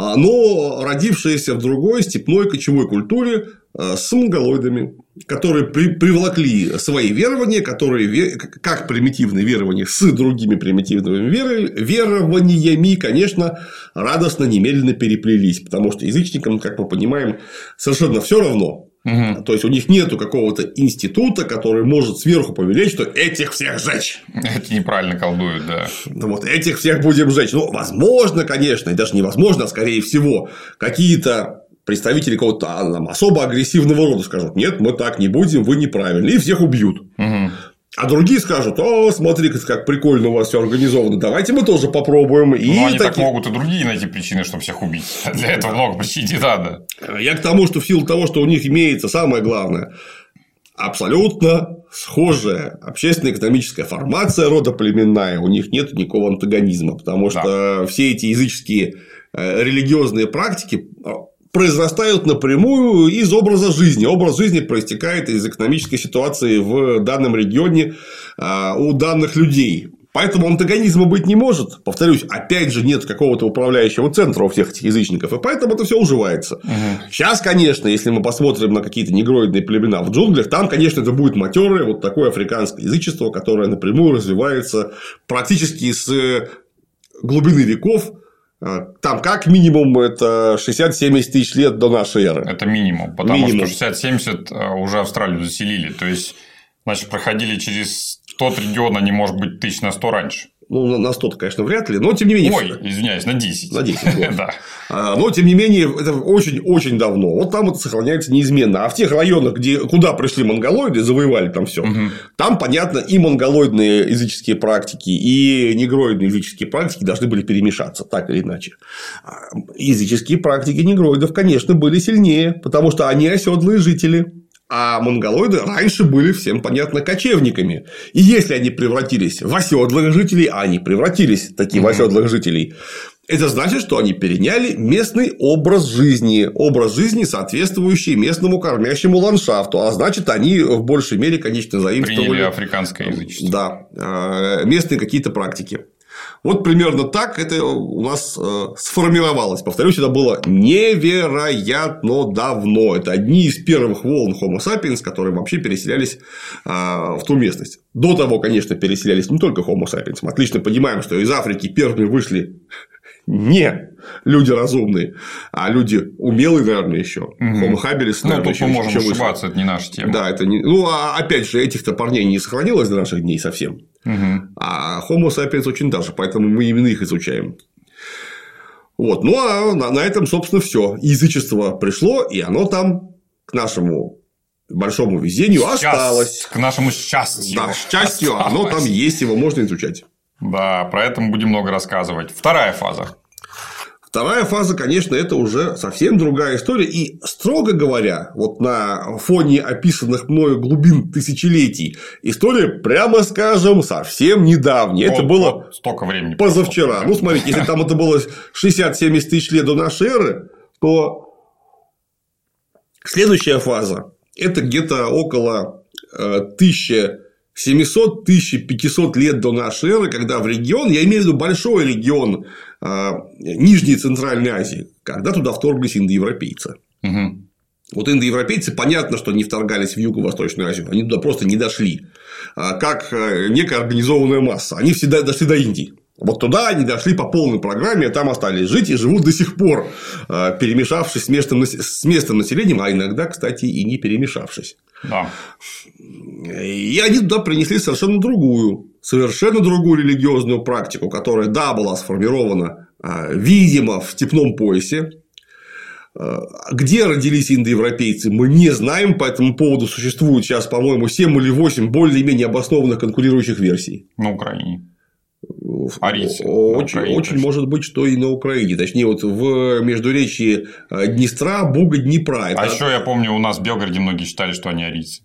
Но родившееся в другой степной кочевой культуре с монголоидами, которые при, привлекли свои верования, которые как примитивные верования с другими примитивными верованиями, конечно, радостно немедленно переплелись. Потому что язычникам, как мы понимаем, совершенно все равно. Угу. То есть у них нету какого-то института, который может сверху повелеть, что этих всех сжечь. Эти неправильно колдуют, да. Вот этих всех будем сжечь. Ну, возможно, конечно, и даже невозможно, а скорее всего, какие-то представители какого-то там особо агрессивного рода скажут: нет, мы так не будем, вы неправильно, и всех убьют. Угу. А другие скажут: о, смотри, как прикольно у вас все организовано, давайте мы тоже попробуем. Ну, и они таки... так могут и другие найти причины, чтобы всех убить. Для этого да. много причин не надо. Я к тому, что в силу того, что у них имеется самое главное абсолютно схожая общественно-экономическая формация родоплеменная, у них нет никакого антагонизма, потому что да. все эти языческие религиозные практики произрастают напрямую из образа жизни. Образ жизни проистекает из экономической ситуации в данном регионе у данных людей. Поэтому антагонизма быть не может. Повторюсь, опять же, нет какого-то управляющего центра у всех этих язычников, и поэтому это все уживается. Угу. Сейчас, конечно, если мы посмотрим на какие-то негроидные племена в джунглях, там, конечно, это будет матерое вот такое африканское язычество, которое напрямую развивается практически с глубины веков. Там как минимум это шестьдесят-семьдесят тысяч лет до нашей эры. Это минимум, потому минимум. что шестьдесят-семьдесят уже Австралию заселили. То есть, значит, проходили через тот регион, они, может быть, тысяч на сто раньше. Ну, на сто, конечно, вряд ли, но тем не менее. Ой, извиняюсь, на десять. На десять. Вот. Да. Но, тем не менее, это очень-очень давно. Вот там это сохраняется неизменно. А в тех районах, где, куда пришли монголоиды, завоевали там все, угу. там, понятно, и монголоидные языческие практики, и негроидные языческие практики должны были перемешаться, так или иначе. Языческие практики негроидов, конечно, были сильнее, потому что они оседлые жители. А монголоиды раньше были, всем понятно, кочевниками. И если они превратились в оседлых жителей, а они превратились таки mm-hmm. в оседлых жителей, это значит, что они переняли местный образ жизни. Образ жизни, соответствующий местному кормящему ландшафту. А значит, они в большей мере, конечно, заимствовали. Приняли африканское язычество. Да. Местные какие-то практики. Вот примерно так это у нас сформировалось. Повторюсь, это было невероятно давно. Это одни из первых волн Homo sapiens, которые вообще переселялись в ту местность. До того, конечно, переселялись не только Homo sapiens. Мы отлично понимаем, что из Африки первыми вышли не люди разумные, а люди умелые, наверное, еще. Угу. Homo habilis, ну, наверное, тут мы можем ошибаться, это не наша тема. Да, это не... Ну, а опять же, этих-то парней не сохранилось до наших дней совсем. Угу. А Homo sapiens очень даже, поэтому мы именно их изучаем. Вот. Ну, а на этом, собственно, все. Язычество пришло, и оно там к нашему большому везению Сейчас, осталось. К нашему счастью. Да, счастью, осталось. Оно там есть, его можно изучать. Да, про это мы будем много рассказывать. Вторая фаза. Вторая фаза, конечно, это уже совсем другая история. И, строго говоря, вот на фоне описанных мною глубин тысячелетий, история, прямо скажем, совсем недавняя. Вот, это было вот столько времени позавчера. Прошло. Ну, смотрите, если там это было шестьдесят-семьдесят тысяч лет до нашей эры, то следующая фаза – это где-то около тысяча семьсот - тысяча пятьсот лет до нашей эры, когда в регион, я имею в виду большой регион э, Нижней Центральной Азии, когда туда вторглись индоевропейцы. Угу. Вот индоевропейцы, понятно, что не вторгались в Юго-Восточную Азию, они туда просто не дошли. Как некая организованная масса. Они всегда дошли до Индии. Вот туда они дошли по полной программе, там остались жить и живут до сих пор, перемешавшись с местным, с местным населением, а иногда, кстати, и не перемешавшись. Да. И они туда принесли совершенно другую, совершенно другую религиозную практику, которая, да, была сформирована, видимо, в степном поясе. Где родились индоевропейцы, мы не знаем, по этому поводу существует сейчас, по-моему, семь или восемь более-менее обоснованных конкурирующих версий. На Украине. Арийцы. Очень, очень может быть, что и на Украине. Точнее, вот в междуречии Днестра, Буга, Днепра. Это... А еще я помню, у нас в Белгороде многие считали, что они арийцы.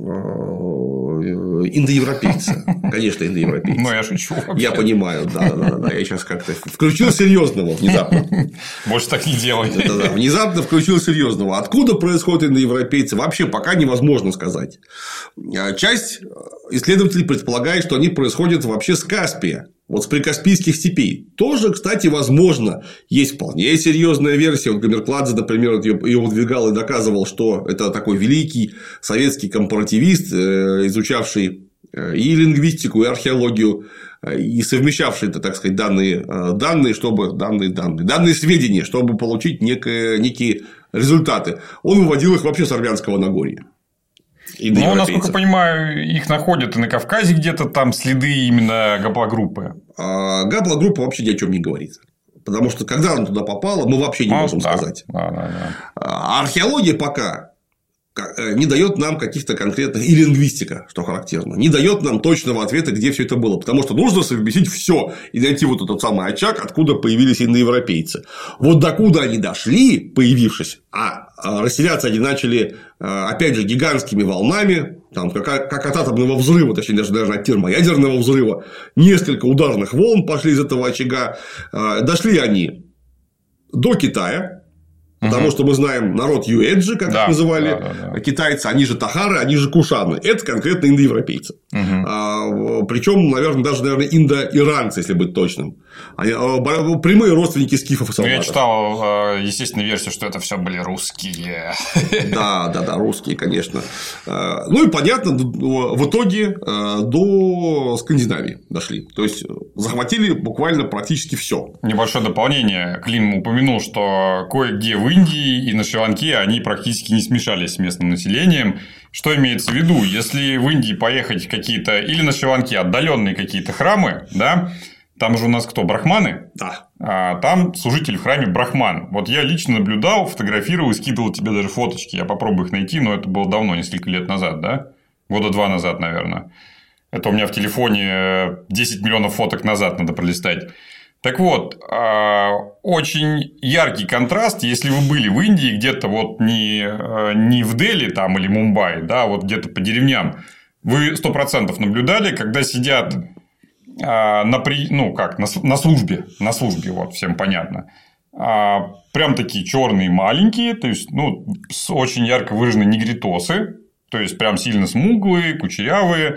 Индоевропейцы. Конечно, индоевропейцы. Ну, я шучу. Я понимаю, да, да, да. Я сейчас как-то включил серьезного внезапно. Больше так не делай. Да-да. Внезапно включил серьезного. Откуда происходят индоевропейцы, вообще пока невозможно сказать. Часть исследователей предполагает, что они происходят вообще с Каспия. Вот с прикаспийских степей. Тоже, кстати, возможно. Есть вполне серьезная версия. Вот Гамеркладзе, например, ее выдвигал и доказывал, что это такой великий советский компаративист, изучавший и лингвистику, и археологию, и совмещавший, так сказать, данные, данные, чтобы данные, данные, данные сведения, чтобы получить некие, некие результаты. Он выводил их вообще с Армянского Нагорья. Ну, насколько я понимаю, их находят и на Кавказе где-то там следы именно гаплогруппы. А гаплогруппа вообще ни о чем не говорит. Потому что когда она туда попала, мы вообще не а, можем да. сказать. Да, да, да. А археология пока не дает нам каких-то конкретных, и лингвистика, что характерно, не дает нам точного ответа, где все это было. Потому что нужно совместить все и найти вот этот самый очаг, откуда появились индоевропейцы. Вот докуда они дошли, появившись, а расселяться они начали, опять же, гигантскими волнами, там, как, как от атомного взрыва, точнее, даже, даже от термоядерного взрыва, несколько ударных волн пошли из этого очага. Дошли они до Китая. Потому что мы знаем народ Юэджи, как да, их называли да, да, да. китайцы, они же тахары, они же кушаны. Это конкретно индоевропейцы. Угу. А, причем, наверное, даже, наверное, индоиранцы, если быть точным. Они, прямые родственники скифов и салматов. Я читал, естественно, версию, что это все были русские. Да, да, да, русские, конечно. Ну и понятно, в итоге до Скандинавии дошли. То есть захватили буквально практически все. Небольшое дополнение. Клим упомянул, что кое-где в Индии и на Шри-Ланке они практически не смешались с местным населением. Что имеется в виду? Если в Индии поехать в какие-то или на Шри-Ланке отдаленные какие-то храмы, да, там же у нас кто? Брахманы? Да. А там служитель в храме брахман. Вот я лично наблюдал, фотографировал и скидывал тебе даже фоточки. Я попробую их найти, но это было давно, несколько лет назад, да? Года два назад, наверное. Это у меня в телефоне десять миллионов фоток назад надо пролистать. Так вот, очень яркий контраст, если вы были в Индии где-то вот не, не в Дели там или Мумбаи, да, вот где-то по деревням, вы сто процентов наблюдали, когда сидят на, при... ну, как, на, на службе, на службе, вот, всем понятно, прям такие черные маленькие, то есть, ну, с очень ярко выраженные негритосы, то есть, прям сильно смуглые, кучерявые,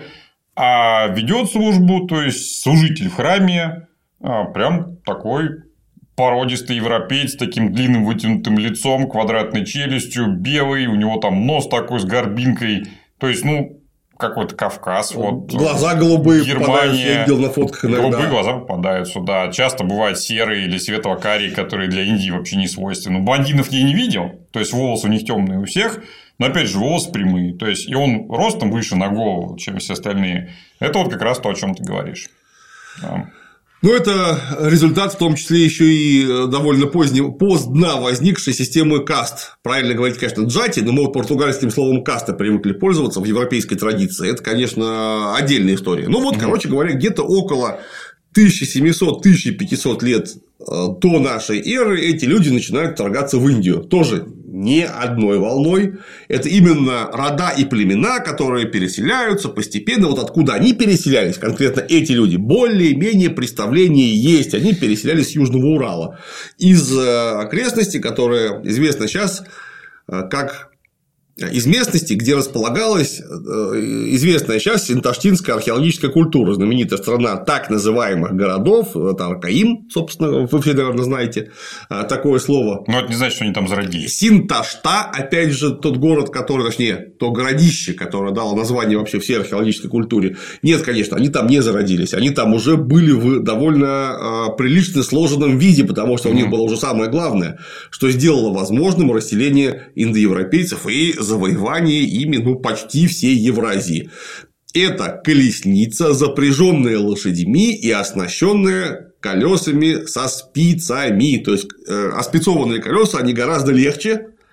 а ведет службу, то есть, служитель в храме, прям такой породистый европеец с таким длинным вытянутым лицом, квадратной челюстью, белый, у него там нос такой с горбинкой, то есть, ну, какой-то Кавказ, вот, глаза голубые, Германия, я видел на фотках иногда. Голубые глаза попадаются, да, часто бывают серые или светло-карие, которые для Индии вообще не свойственны. Блондинов я не видел, то есть волосы у них темные у всех, но опять же волосы прямые, то есть и он ростом выше на голову, чем все остальные. Это вот как раз то, о чем ты говоришь. Да. Ну, это результат, в том числе, еще и довольно поздней, поздно возникшей системы каст. Правильно говорить, конечно, джати, но мы вот португальским словом каста привыкли пользоваться в европейской традиции. Это, конечно, отдельная история. Ну, вот, короче говоря, где-то около тысяча семисот - тысяча пятисот лет до нашей эры эти люди начинают вторгаться в Индию. Тоже не одной волной. Это именно рода и племена, которые переселяются постепенно. Вот откуда они переселялись, конкретно эти люди, более-менее представление есть. Они переселялись с Южного Урала. Из окрестностей, которые известны сейчас как... из местности, где располагалась известная сейчас синташтинская археологическая культура, знаменитая страна так называемых городов, это Аркаим, собственно, вы все, наверное, знаете такое слово. Но это не значит, что они там зародились. Синташта, опять же, тот город, который, точнее, то городище, которое дало название вообще всей археологической культуре. Нет, конечно, они там не зародились, они там уже были в довольно прилично сложенном виде, потому что у них было уже самое главное, что сделало возможным расселение индоевропейцев и завоевание ими, ну, почти всей Евразии. Это колесница, запряженная лошадьми и оснащенная колесами со спицами. То есть, оспицованные колеса, они гораздо легче,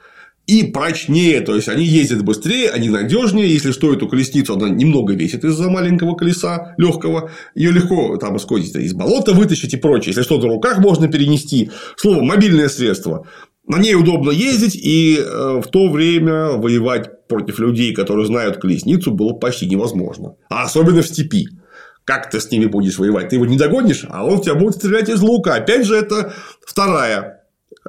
и прочнее, то есть они ездят быстрее, они надежнее. Если что, эту колесницу она немного весит из-за маленького колеса легкого, ее легко там из, из болота вытащить и прочее. Если что, на руках можно перенести. Слово, мобильное средство. На ней удобно ездить, и в то время воевать против людей, которые знают колесницу, было почти невозможно. А особенно в степи. Как ты с ними будешь воевать? Ты его не догонишь, а он в тебя будет стрелять из лука. Опять же, это вторая.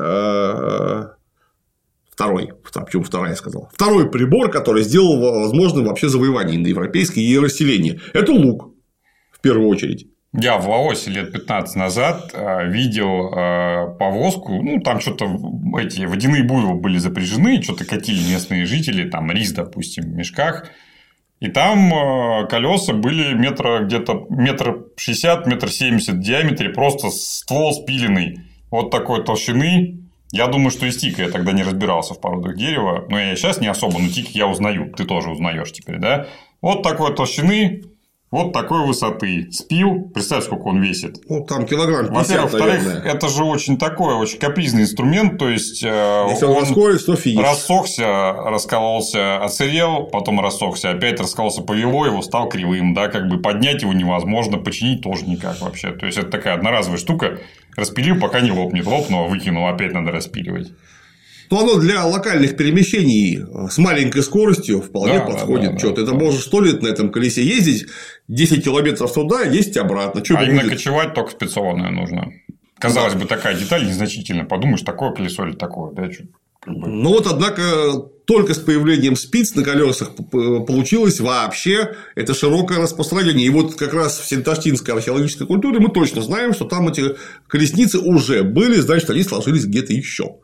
Второй. Почему вторая я сказал? Второй прибор, который сделал возможным вообще завоевание индоевропейское и расселение. Это лук. В первую очередь. Я в Лаосе лет пятнадцать назад видел повозку, ну, там что-то эти водяные буйволы были запряжены, что-то катили местные жители, там рис, допустим, в мешках, и там колеса были метра где-то метр шестьдесят, метр семьдесят в диаметре, просто ствол спиленный вот такой толщины. Я думаю, что из тика я тогда не разбирался в породах дерева, но я сейчас не особо, но тик я узнаю, ты тоже узнаешь теперь, да? Вот такой толщины. Вот такой высоты. Спил. Представь, сколько он весит. Ну, там килограмм пятьдесят, во-первых. Во-вторых, это же очень такой, очень капризный инструмент. То есть, если он, он расколется, то финиш. Рассохся, раскололся, оцарел, потом рассохся, опять раскололся, повело его, стал кривым. Да, как бы поднять его невозможно, починить тоже никак вообще. То есть, это такая одноразовая штука. Распилил, пока не лопнет. Лопнул, выкинул, опять надо распиливать. То оно для локальных перемещений с маленькой скоростью вполне да, подходит. Да, да, да, ты да. можешь сто лет на этом колесе ездить, десять километров туда, десять обратно. Что а именно кочевать только специальное нужно. Казалось да. бы, такая деталь незначительная. Подумаешь, такое колесо или такое. Да, что, как бы... Ну вот, однако, только с появлением спиц на колесах получилось вообще это широкое распространение. И вот как раз в синташтинской археологической культуре мы точно знаем, что там эти колесницы уже были, значит, они сложились где-то еще.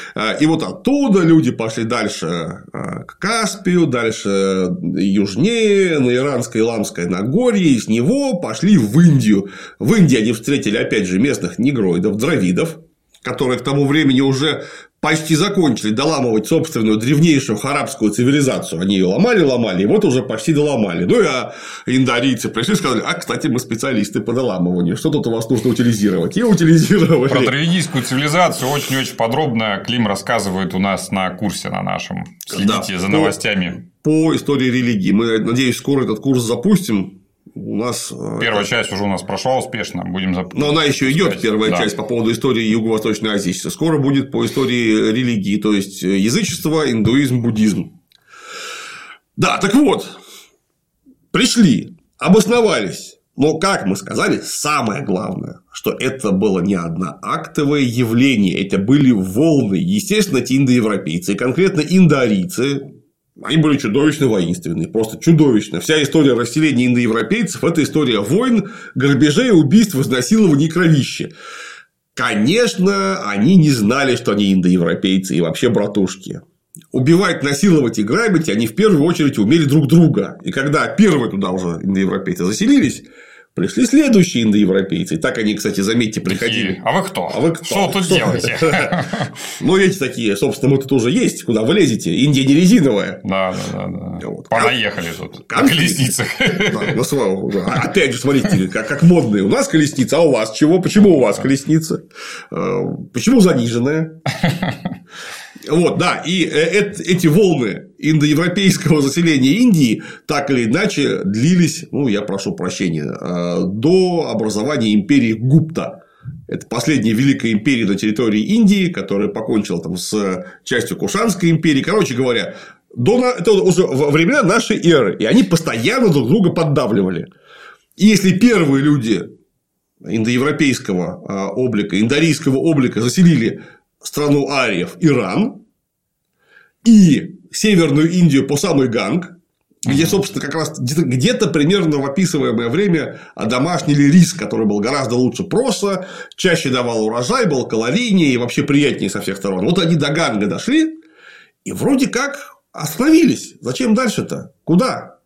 И вот оттуда люди пошли дальше к Каспию, дальше южнее, на Иранское и Ламское Нагорье, и с него пошли в Индию. В Индии они встретили, опять же, местных негроидов, дравидов, которые к тому времени уже почти закончили доламывать собственную древнейшую арабскую цивилизацию. Они ее ломали, ломали, и вот уже почти доломали. Ну, а индорийцы пришли и сказали: а, кстати, мы специалисты по доламыванию, что тут у вас нужно утилизировать? И утилизировали. Про дравидийскую цивилизацию очень-очень подробно Клим рассказывает у нас на курсе на нашем. Следите да, за новостями. По, по истории религии. Мы, надеюсь, скоро этот курс запустим. У нас первая часть уже у нас прошла успешно, будем запускать. Но она еще идет, первая да. часть по поводу истории Юго-Восточной Азии. Скоро будет по истории религии, то есть язычество, индуизм, буддизм. Да, так вот, пришли, обосновались. Но, как мы сказали, самое главное, что это было не одноактовое явление, это были волны. Естественно, эти индоевропейцы, и конкретно индоарийцы, они были чудовищно воинственные, просто чудовищно. Вся история расселения индоевропейцев – это история войн, грабежей, убийств, изнасилований и кровища. Конечно, они не знали, что они индоевропейцы и вообще братушки. Убивать, насиловать и грабить они в первую очередь умели друг друга. И когда первые туда уже индоевропейцы заселились, пришли следующие индоевропейцы. И так они, кстати, заметьте, приходили. А вы кто? А вы кто? Что тут делаете? Ну, эти такие, собственно, мы тут уже есть. Куда вы лезете? Индия не резиновая. Да, да, да. Понаехали тут. На колесницах. Опять же, смотрите, как модные. У нас колесница, а у вас чего? Почему у вас колесница? Почему заниженная? Вот, да, и эти волны индоевропейского заселения Индии так или иначе длились, ну, я прошу прощения, до образования империи Гупта. Это последняя великая империя на территории Индии, которая покончила там с частью Кушанской империи. Короче говоря, до... это уже во времена нашей эры, и они постоянно друг друга поддавливали. И если первые люди индоевропейского облика, индорийского облика заселили страну ариев, Иран, и Северную Индию по самый Ганг, где, собственно, как раз где-то примерно в описываемое время одомашнили рис, который был гораздо лучше проса, чаще давал урожай, был калорийнее и вообще приятнее со всех сторон. Вот они до Ганга дошли и вроде как остановились. Зачем дальше-то? Куда?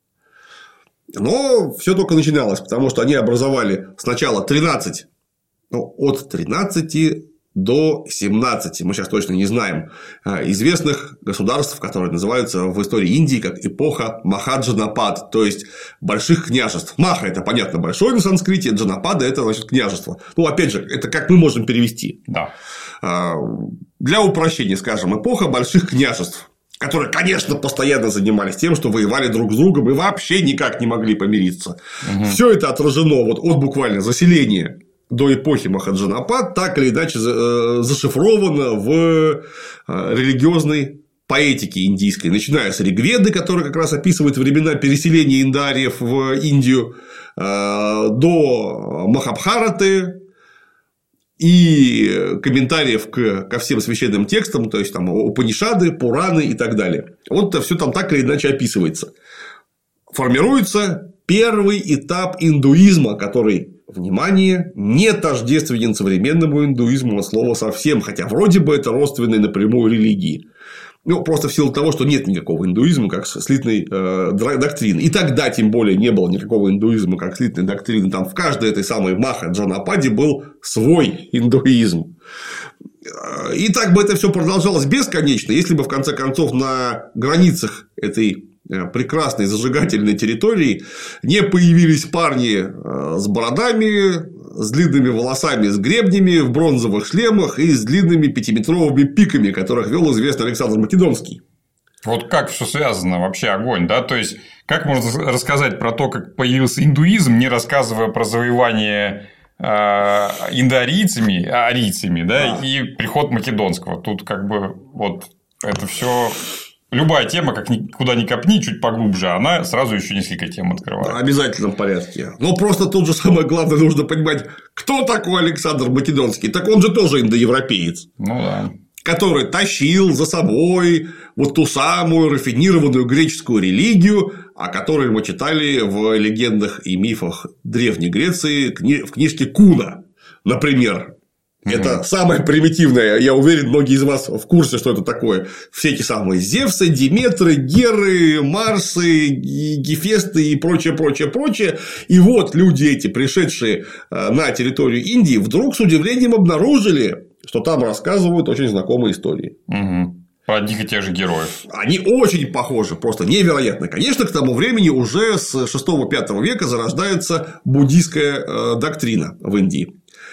Но все только начиналось, потому что они образовали сначала тринадцать, ну, от тринадцати до семнадцати, мы сейчас точно не знаем, известных государств, которые называются в истории Индии как эпоха Махаджанапад, то есть больших княжеств. Маха – это, понятно, большое на санскрите, Джанапада – это, значит, княжество. Ну, опять же, это как мы можем перевести. Да. Для упрощения, скажем, эпоха больших княжеств, которые, конечно, постоянно занимались тем, что воевали друг с другом и вообще никак не могли помириться. Угу. Все это отражено вот от буквально заселения до эпохи Махаджанапад, так или иначе зашифровано в религиозной поэтике индийской, начиная с Ригведы, которая как раз описывает времена переселения индариев в Индию, до Махабхараты и комментариев к, ко всем священным текстам, то есть там Упанишады, Пураны и так далее. Вот это все там так или иначе описывается. Формируется первый этап индуизма, который, внимание, не тождественен современному индуизму от слова совсем, хотя вроде бы это родственные напрямую религии. Ну, просто в силу того, что нет никакого индуизма как слитной э, доктрины. И тогда, тем более, не было никакого индуизма как слитной доктрины. Там в каждой этой самой Маха-Джанападе был свой индуизм. И так бы это все продолжалось бесконечно, если бы, в конце концов, на границах этой прекрасной зажигательной территории не появились парни с бородами, с длинными волосами, с гребнями, в бронзовых шлемах и с длинными пятиметровыми пиками, которых вел известный Александр Македонский. Вот как все связано, вообще огонь, да? То есть, как можно рассказать про то, как появился индуизм, не рассказывая про завоевание э, индоарийцами, арийцами, да, да, и приход Македонского. Тут как бы вот это все. Любая тема, как ни, куда ни копни, чуть поглубже, она сразу еще несколько тем открывает. В обязательном порядке. Но просто тут же самое главное нужно понимать, кто такой Александр Македонский. Так он же тоже индоевропеец. Ну да. Который тащил за собой вот ту самую рафинированную греческую религию, о которой мы читали в легендах и мифах Древней Греции в книжке Куна, например. Это угу. самое примитивное. Я уверен, многие из вас в курсе, что это такое. Все эти самые Зевсы, Диметры, Геры, Марсы, Гефесты и прочее, прочее, прочее. И вот люди эти, пришедшие на территорию Индии, вдруг с удивлением обнаружили, что там рассказывают очень знакомые истории. Угу. Про одних и тех же героев. Они очень похожи, просто невероятно. Конечно, к тому времени уже с шестого-пятого века зарождается буддийская доктрина в Индии.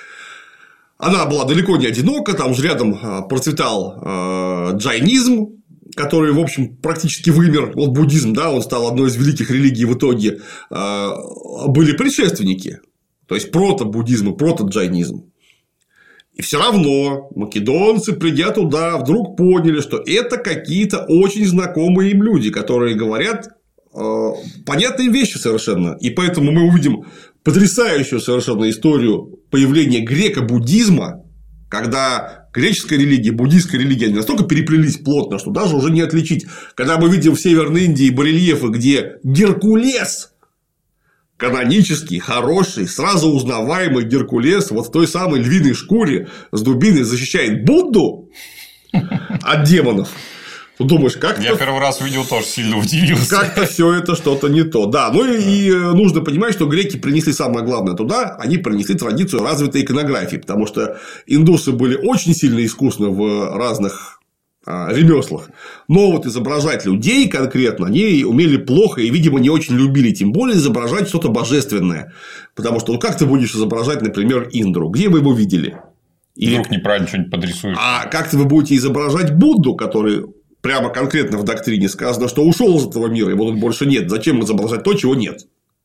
Она была далеко не одинока, там же рядом процветал э, джайнизм, который, в общем, практически вымер. Вот буддизм, да, он стал одной из великих религий в итоге. Э, были предшественники, то есть прото-буддизм и прото-джайнизм. И все равно македонцы, придя туда, вдруг поняли, что это какие-то очень знакомые им люди, которые говорят э, понятные вещи совершенно. И поэтому мы увидим потрясающую совершенно историю появления греко-буддизма, когда греческая религия, буддийская религия они настолько переплелись плотно, что даже уже не отличить. Когда мы видим в Северной Индии барельефы, где Геркулес, канонический, хороший, сразу узнаваемый Геркулес, вот в той самой львиной шкуре с дубиной защищает Будду от демонов. Думаешь, как-то... Я первый раз увидел, тоже сильно удивился. Как-то все это что-то не то. Да, ну и нужно понимать, что греки принесли самое главное туда, они принесли традицию развитой иконографии, потому что индусы были очень сильно искусны в разных а, ремеслах. Но вот изображать людей конкретно они умели плохо и, видимо, не очень любили, тем более изображать что-то божественное. Потому что ну как ты будешь изображать, например, Индру? Где вы его видели? Или... Вдруг неправильно что-нибудь подрисуешь. А как вы будете изображать Будду, который... Прямо конкретно в доктрине сказано, что ушел из этого мира, его тут больше нет. Зачем изображать то, чего нет?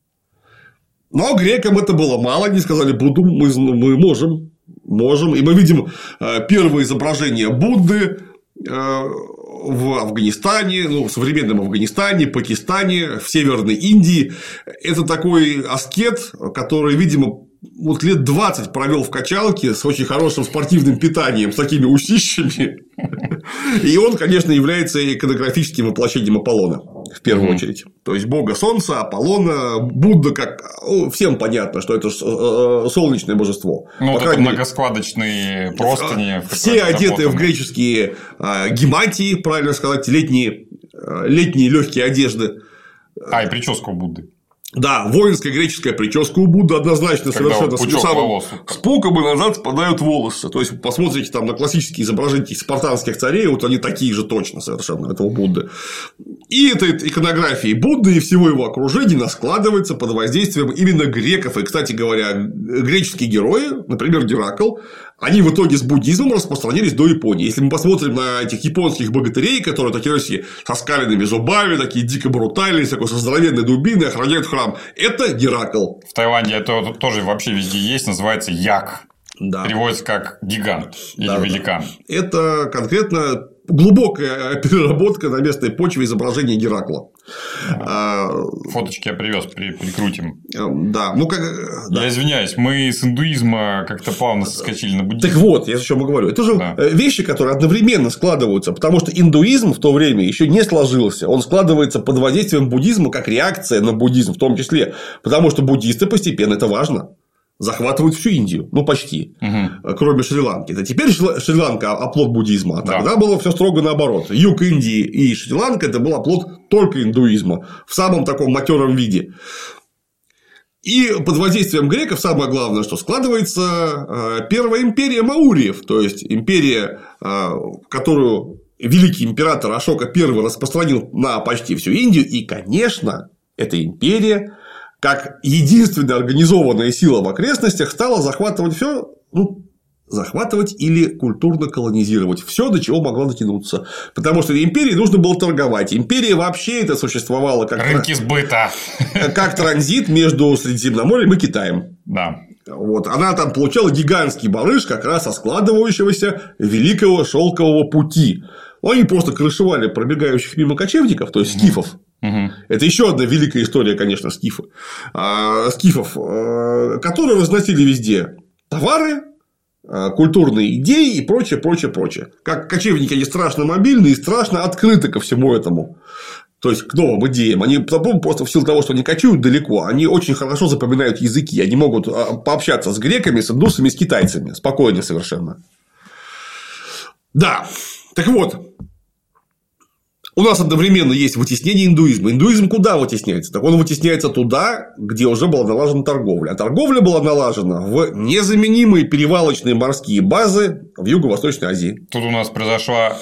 Но грекам это было мало. Они сказали, Будду мы, мы можем. Можем. И мы видим первое изображение Будды в Афганистане, ну, в современном Афганистане, Пакистане, в Северной Индии. Это такой аскет, который, видимо, вот лет двадцать провел в качалке с очень хорошим спортивным питанием, с такими усищами. И он, конечно, является иконографическим воплощением Аполлона, в первую mm-hmm. очередь. То есть бога солнца, Аполлона, Будда, как всем понятно, что это солнечное божество. Ну, вот это многоскладочные простыни. Все одеты в греческие гематии, правильно сказать, летние, летние легкие одежды. А, и прическа у Будды. Да, воинская греческая прическа у Будды однозначно. Когда совершенно с самым споком и назад спадают волосы. То есть, посмотрите там на классические изображения спартанских царей, вот они такие же точно совершенно, этого Будды. И этой иконографии Будды и всего его окружения складывается под воздействием именно греков. И, кстати говоря, греческие герои, например, Геракл, они в итоге с буддизмом распространились до Японии. Если мы посмотрим на этих японских богатырей, которые такие со скаленными зубами, такие дико брутальные, с такой со здоровенной дубиной, охраняют храм, это Геракл. В Таиланде это тоже вообще везде есть, называется як. Да. Переводится как гигант или да, великан. Да. Это конкретно глубокая переработка на местной почве изображения Геракла. Фоточки я привез, при, прикрутим. Да, ну как. Да. Я извиняюсь, мы с индуизма как-то плавно соскочили на буддизм. Так вот, я о чем и говорю. Это же да. вещи, которые одновременно складываются, потому что индуизм в то время еще не сложился. Он складывается под воздействием буддизма как реакция на буддизм, в том числе, потому что буддисты постепенно, это важно, захватывают всю Индию, ну почти, угу. кроме Шри-Ланки. Это теперь Шри-Ланка оплот буддизма, а тогда да. было все строго наоборот. Юг Индии и Шри-Ланка это был оплот только индуизма в самом таком матером виде. И под воздействием греков самое главное, что складывается первая империя Мауриев, то есть империя, которую великий император Ашока I распространил на почти всю Индию, и, конечно, эта империя как единственная организованная сила в окрестностях стала захватывать все, ну, захватывать или культурно колонизировать все, до чего могла дотянуться. Потому что империи нужно было торговать. Империя вообще это существовала как, рынки сбыта. Как транзит между Средиземноморьем и Китаем. Да. Вот. Она там получала гигантский барыш как раз со складывающегося великого шелкового пути. Они просто крышевали пробегающих мимо кочевников, то есть скифов. Угу. Это еще одна великая история, конечно, скифа. А, скифов, а, которые разносили везде товары, а, культурные идеи и прочее, прочее, прочее. Как кочевники, они страшно мобильны и страшно открыты ко всему этому. То есть, к новым идеям. Они просто в силу того, что они кочуют далеко, они очень хорошо запоминают языки. Они могут пообщаться с греками, с индусами, с китайцами. Спокойно совершенно. Да. Так вот. У нас одновременно есть вытеснение индуизма. Индуизм куда вытесняется? Так он вытесняется туда, где уже была налажена торговля. А торговля была налажена в незаменимые перевалочные морские базы в Юго-Восточной Азии. Тут у нас произошла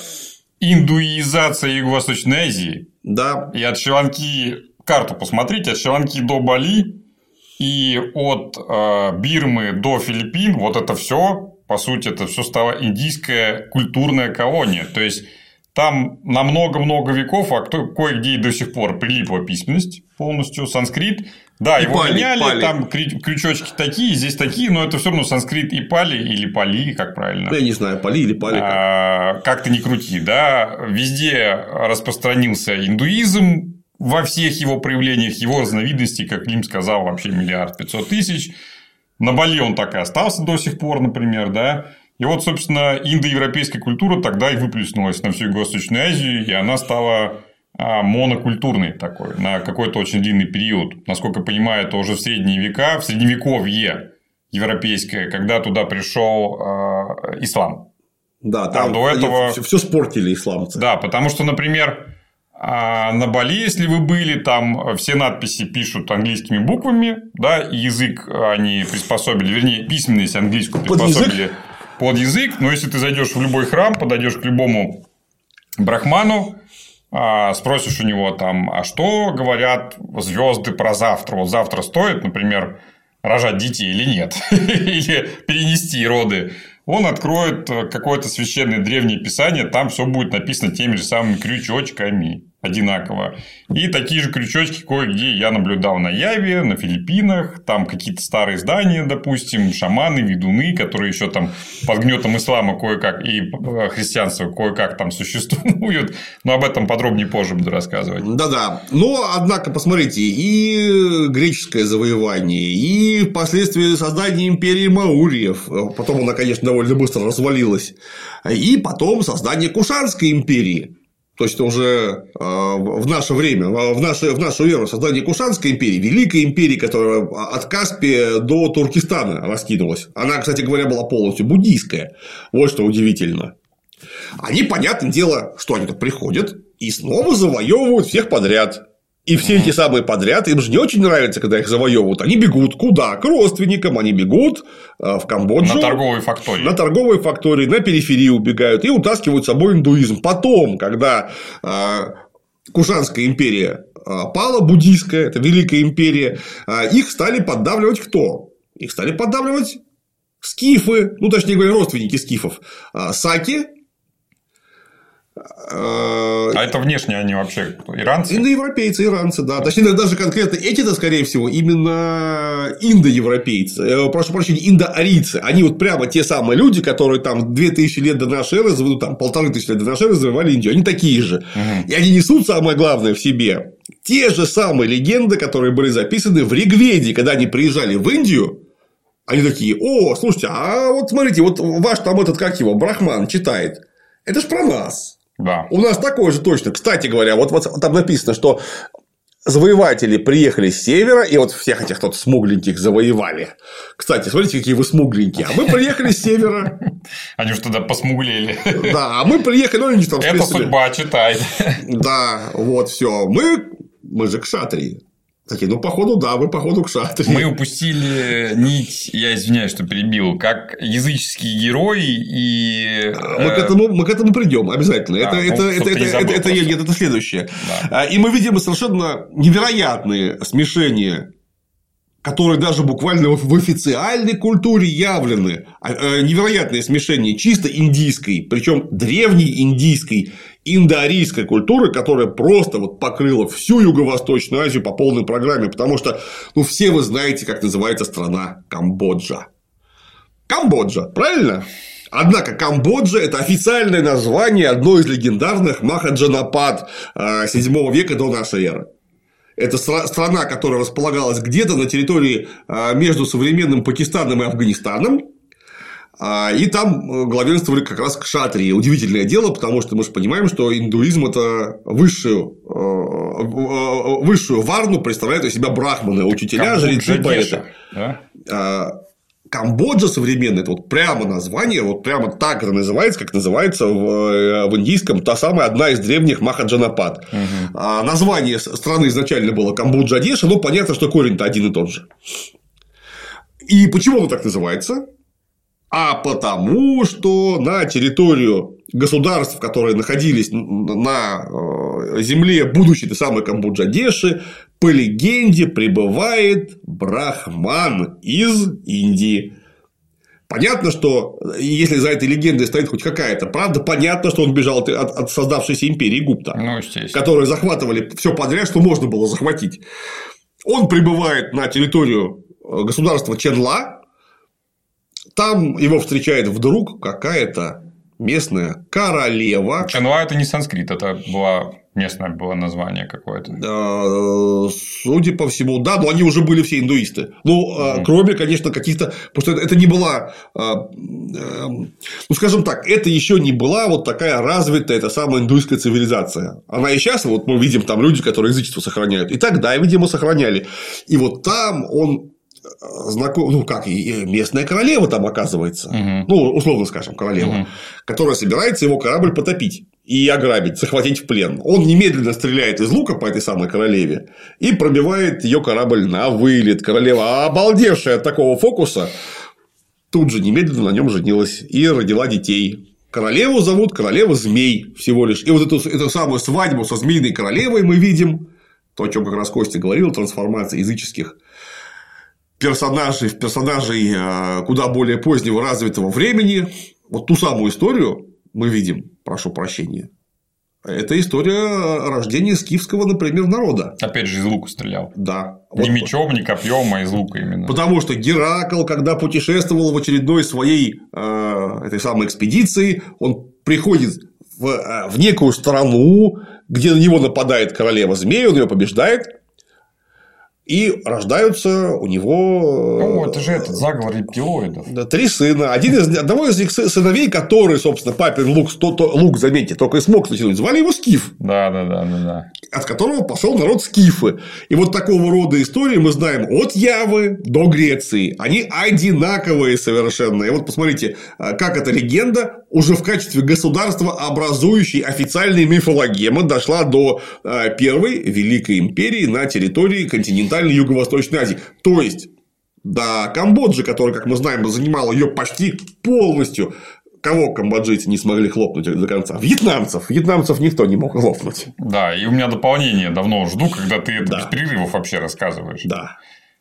индуизация Юго-Восточной Азии. Да. И от Шри-Ланки, карту посмотрите, от Шри-Ланки до Бали и от э, Бирмы до Филиппин, вот это все, по сути, это все стала индийская культурная колония. То есть, там на много-много веков, а кто, кое-где и до сих пор прилипла письменность полностью, санскрит. Да, и его пали, меняли, пали. Там крючочки такие, здесь такие, но это все равно санскрит и пали, или пали, как правильно. Я не знаю, пали или пали. А, как ты ни крути, да. Везде распространился индуизм во всех его проявлениях, его разновидностей, как Клим сказал, вообще миллиард пятьсот тысяч. На Бали он так и остался до сих пор, например, да. И вот, собственно, индоевропейская культура тогда и выплеснулась на всю Юго-Восточную Азию, и она стала монокультурной такой на какой-то очень длинный период. Насколько я понимаю, это уже в средние века, в средневековье европейское, когда туда пришел э, ислам. Да, там, там до этого все, все спортили исламцы. Да, потому что, например, на Бали, если вы были, там все надписи пишут английскими буквами, да, и язык они приспособили, вернее, письменность английскую приспособили под язык. Но если ты зайдешь в любой храм, подойдешь к любому брахману, спросишь у него там, а что говорят звезды про завтра? Вот завтра стоит, например, рожать детей или нет? Или перенести роды? Он откроет какое-то священное древнее писание, там все будет написано теми же самыми крючочками одинаково. И такие же крючочки кое-где я наблюдал на Яве, на Филиппинах, там какие-то старые здания, допустим, шаманы, ведуны, которые еще там под гнетом ислама кое-как и христианства кое-как там существуют. Но об этом подробнее позже буду рассказывать. Да-да. Но, однако, посмотрите, и греческое завоевание, и впоследствии создание империи Мауриев, потом она, конечно, довольно быстро развалилась, и потом создание Кушанской империи. То есть, уже в наше время, в нашу, в нашу эру создание Кушанской империи, великой империи, которая от Каспия до Туркестана раскинулась. Она, кстати говоря, была полностью буддийская. Вот что удивительно. Они, понятное дело, что они тут приходят и снова завоевывают всех подряд. И все mm-hmm. эти самые подряд, им же не очень нравится, когда их завоевывают. Они бегут куда? К родственникам. Они бегут в Камбоджу. На торговые фактории. На торговые фактории, на периферию убегают и утаскивают с собой индуизм. Потом, когда Кушанская империя пала, буддийская, это Великая империя, их стали поддавливать кто? Их стали поддавливать скифы, ну, точнее говоря, родственники скифов. Саки. А это внешне они вообще иранцы? Индоевропейцы, иранцы, да. Точнее, даже конкретно эти-то, скорее всего, именно индоевропейцы. Прошу прощения, индоарийцы. Они вот прямо те самые люди, которые там две тысячи лет до нашей эры, ну, там полторы тысячи лет до нашей эры завоевали Индию. Они такие же. Угу. И они несут самое главное в себе. Те же самые легенды, которые были записаны в Ригведе, когда они приезжали в Индию. Они такие: о, слушайте, а вот смотрите, вот ваш там этот, как его, Брахман читает. Это ж про нас. Да. У нас такое же точно. Кстати говоря, вот, вот там написано, что завоеватели приехали с севера, и вот всех этих тут смугленьких завоевали. Кстати, смотрите, какие вы смугленькие. А мы приехали с севера. Они же туда посмуглели. Да, а мы приехали, ну, они там это судьба, читай. Да, вот все. Мы, мы же кшатрии. Такие, ну, походу, да, вы, походу, кшатрии. Мы упустили нить, я извиняюсь, что перебил, как языческие герои и. Мы к этому, мы к этому придем обязательно. Да, это, ну, это, это, это, это, это, нет, это следующее. Да. И мы видим совершенно невероятные смешения, которые даже буквально в официальной культуре явлены. Невероятное смешение чисто индийской, причем древней индийской, индоарийской культуры, которая просто вот покрыла всю Юго-Восточную Азию по полной программе. Потому что, ну, все вы знаете, как называется страна Камбоджа. Камбоджа, правильно? Однако Камбоджа – это официальное название одной из легендарных Махаджанапад седьмого века до нашей эры. Это страна, которая располагалась где-то на территории между современным Пакистаном и Афганистаном. И там главенствовали как раз кшатрии. Удивительное дело, потому что мы же понимаем, что индуизм – это высшую, высшую варну представляют из себя брахманы, учителя, жрецы, поэты. Да? Камбоджа современная – это вот прямо название, вот прямо так это называется, как называется в, в индийском та самая одна из древних Махаджанапад. Угу. А название страны изначально было Камбоджа-Деша, но понятно, что корень-то один и тот же. И почему оно так называется? А потому, что на территорию государств, которые находились на земле будущей той самой Камбоджа-Деши, по легенде прибывает Брахман из Индии. Понятно, что если за этой легендой стоит хоть какая-то правда, понятно, что он бежал от, от создавшейся империи Гупта, ну, которые захватывали все подряд, что можно было захватить. Он прибывает на территорию государства Ченла. Там его встречает вдруг какая-то местная королева. Ченла – это не санскрит, это была местное было название какое-то. Судя по всему, да, но они уже были все индуисты. Ну, mm-hmm. кроме, конечно, каких-то. Потому что это не была. Ну, скажем так, это еще не была вот такая развитая, эта самая индуистская цивилизация. Она и сейчас, вот мы видим там люди, которые язычество сохраняют. И тогда, видимо, сохраняли. И вот там он. Знаком... Ну, как и местная королева там оказывается, угу. ну, условно скажем, королева, угу. которая собирается его корабль потопить и ограбить, захватить в плен. Он немедленно стреляет из лука по этой самой королеве и пробивает ее корабль на вылет. Королева, обалдевшая от такого фокуса, тут же немедленно на нем женилась и родила детей. Королеву зовут королева змей всего лишь. И вот эту, эту самую свадьбу со змеиной королевой мы видим, то, о чем как раз Костя говорил, трансформация языческих персонажей в персонажей куда более позднего развитого времени. Вот ту самую историю мы видим, прошу прощения. Это история рождения скифского, например, народа. Опять же, из лука стрелял. Да. Не вот. Мечом, не копьем, а из лука именно. Потому что Геракл, когда путешествовал в очередной своей э, этой самой экспедиции, он приходит в, в некую страну, где на него нападает королева змей, он ее побеждает. И рождаются у него... Ну, это же этот заговор рептилоидов. Да, три сына. Один из, одного из их сыновей, который, собственно, папин лук, то, то, лук, заметьте, только и смог натянуть, звали его Скиф. Да, да, да, да, да. От которого пошел народ Скифы. И вот такого рода истории мы знаем от Явы до Греции. Они одинаковые совершенно. И вот посмотрите, как эта легенда уже в качестве государства, образующей официальной мифологемы, дошла до первой Великой империи на территории континентальной Юго-Восточной Азии. То есть, до Камбоджи, которая, как мы знаем, занимала ее почти полностью. Кого камбоджийцы не смогли хлопнуть до конца? Вьетнамцев. Вьетнамцев никто не мог хлопнуть. Да, и у меня дополнение давно жду, когда ты это да. без перерывов вообще рассказываешь. Да.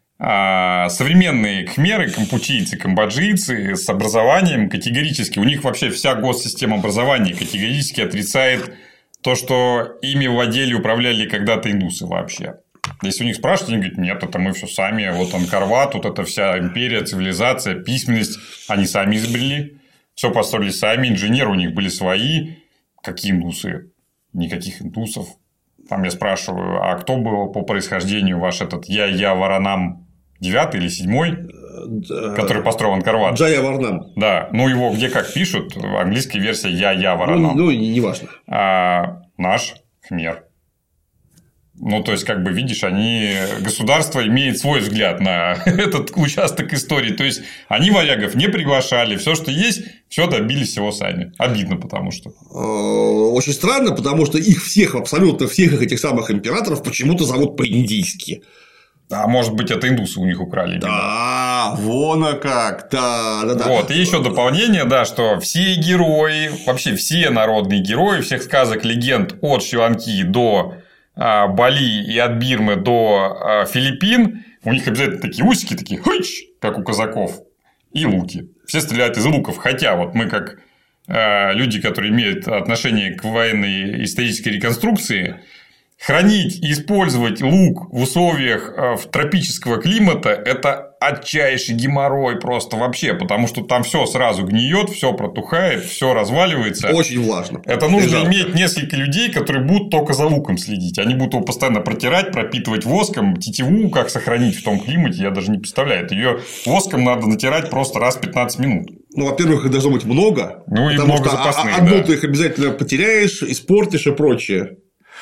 А, современные кхмеры, кампучийцы, камбоджийцы с образованием категорически, у них вообще вся госсистема образования категорически отрицает то, что ими владели, управляли когда-то индусы вообще. Если у них спрашивают, они говорят, нет, это мы все сами, вот Анкор-Ват, тут эта вся империя, цивилизация, письменность, они сами изобрели, все построили сами, инженеры у них были свои. Какие индусы? Никаких индусов. Там я спрашиваю, а кто был по происхождению ваш этот Я-Я Варанам девятый или седьмой, который построил Анкор-Ват? Джая Варнам. Да, ну его где как пишут, английская версия Я-Я Варанам. Ну, ну не важно. А наш Кхмер. Ну, то есть, как бы, видишь, они... Государство имеет свой взгляд на этот участок истории. То есть, они варягов не приглашали. Все, что есть, все добились всего сами. Обидно, потому что... Очень странно, потому что их всех, абсолютно всех этих самых императоров почему-то зовут по-индийски. А может быть, это индусы у них украли. Да, вон а как. Да, да, да. Вот, и еще дополнение, да, что все герои, вообще все народные герои всех сказок, легенд от Шри-Ланки до... Бали и от Бирмы до Филиппин, у них обязательно такие усики, такие, хыч, как у казаков, и луки. Все стреляют из луков. Хотя вот мы, как люди, которые имеют отношение к военной исторической реконструкции, хранить и использовать лук в условиях тропического климата – это отчайший геморрой просто вообще, потому что там все сразу гниет, все протухает, все разваливается. Очень влажно. Это нужно иметь несколько людей, которые будут только за луком следить. Они будут его постоянно протирать, пропитывать воском, тетиву как сохранить в том климате, я даже не представляю. Ее воском надо натирать просто раз в пятнадцать минут. Ну, во-первых, их должно быть много. Ну, и потому много что запасных, одну да. ты их обязательно потеряешь, испортишь и прочее.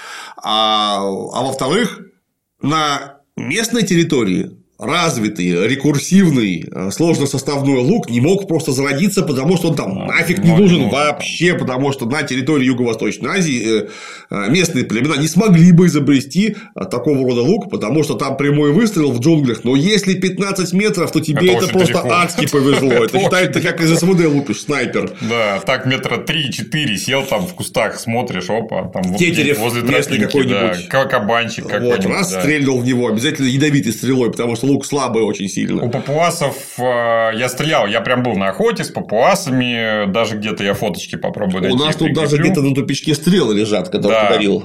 А, а во-вторых, на местной территории развитый, рекурсивный, сложносоставной лук не мог просто зародиться, потому что он там нафиг не нужен вообще, потому что на территории Юго-Восточной Азии местные племена не смогли бы изобрести такого рода лук, потому что там прямой выстрел в джунглях, но если пятнадцать метров, то тебе это, это просто далеко. Адски повезло. Это, это считается, ты как из СВД лупишь, снайпер. Да, так метра три-четыре сел там в кустах, смотришь, опа, там Тетерев возле тропинки, какой-нибудь. Да, кабанчик какой-нибудь. Вот, раз да. стрельнул в него, обязательно ядовитой стрелой, потому что лук слабый очень сильно. У папуасов я стрелял, я прям был на охоте с папуасами, даже где-то я фоточки попробую найти. У нас тут даже где-то на тупичке стрелы лежат, которые да. подарил.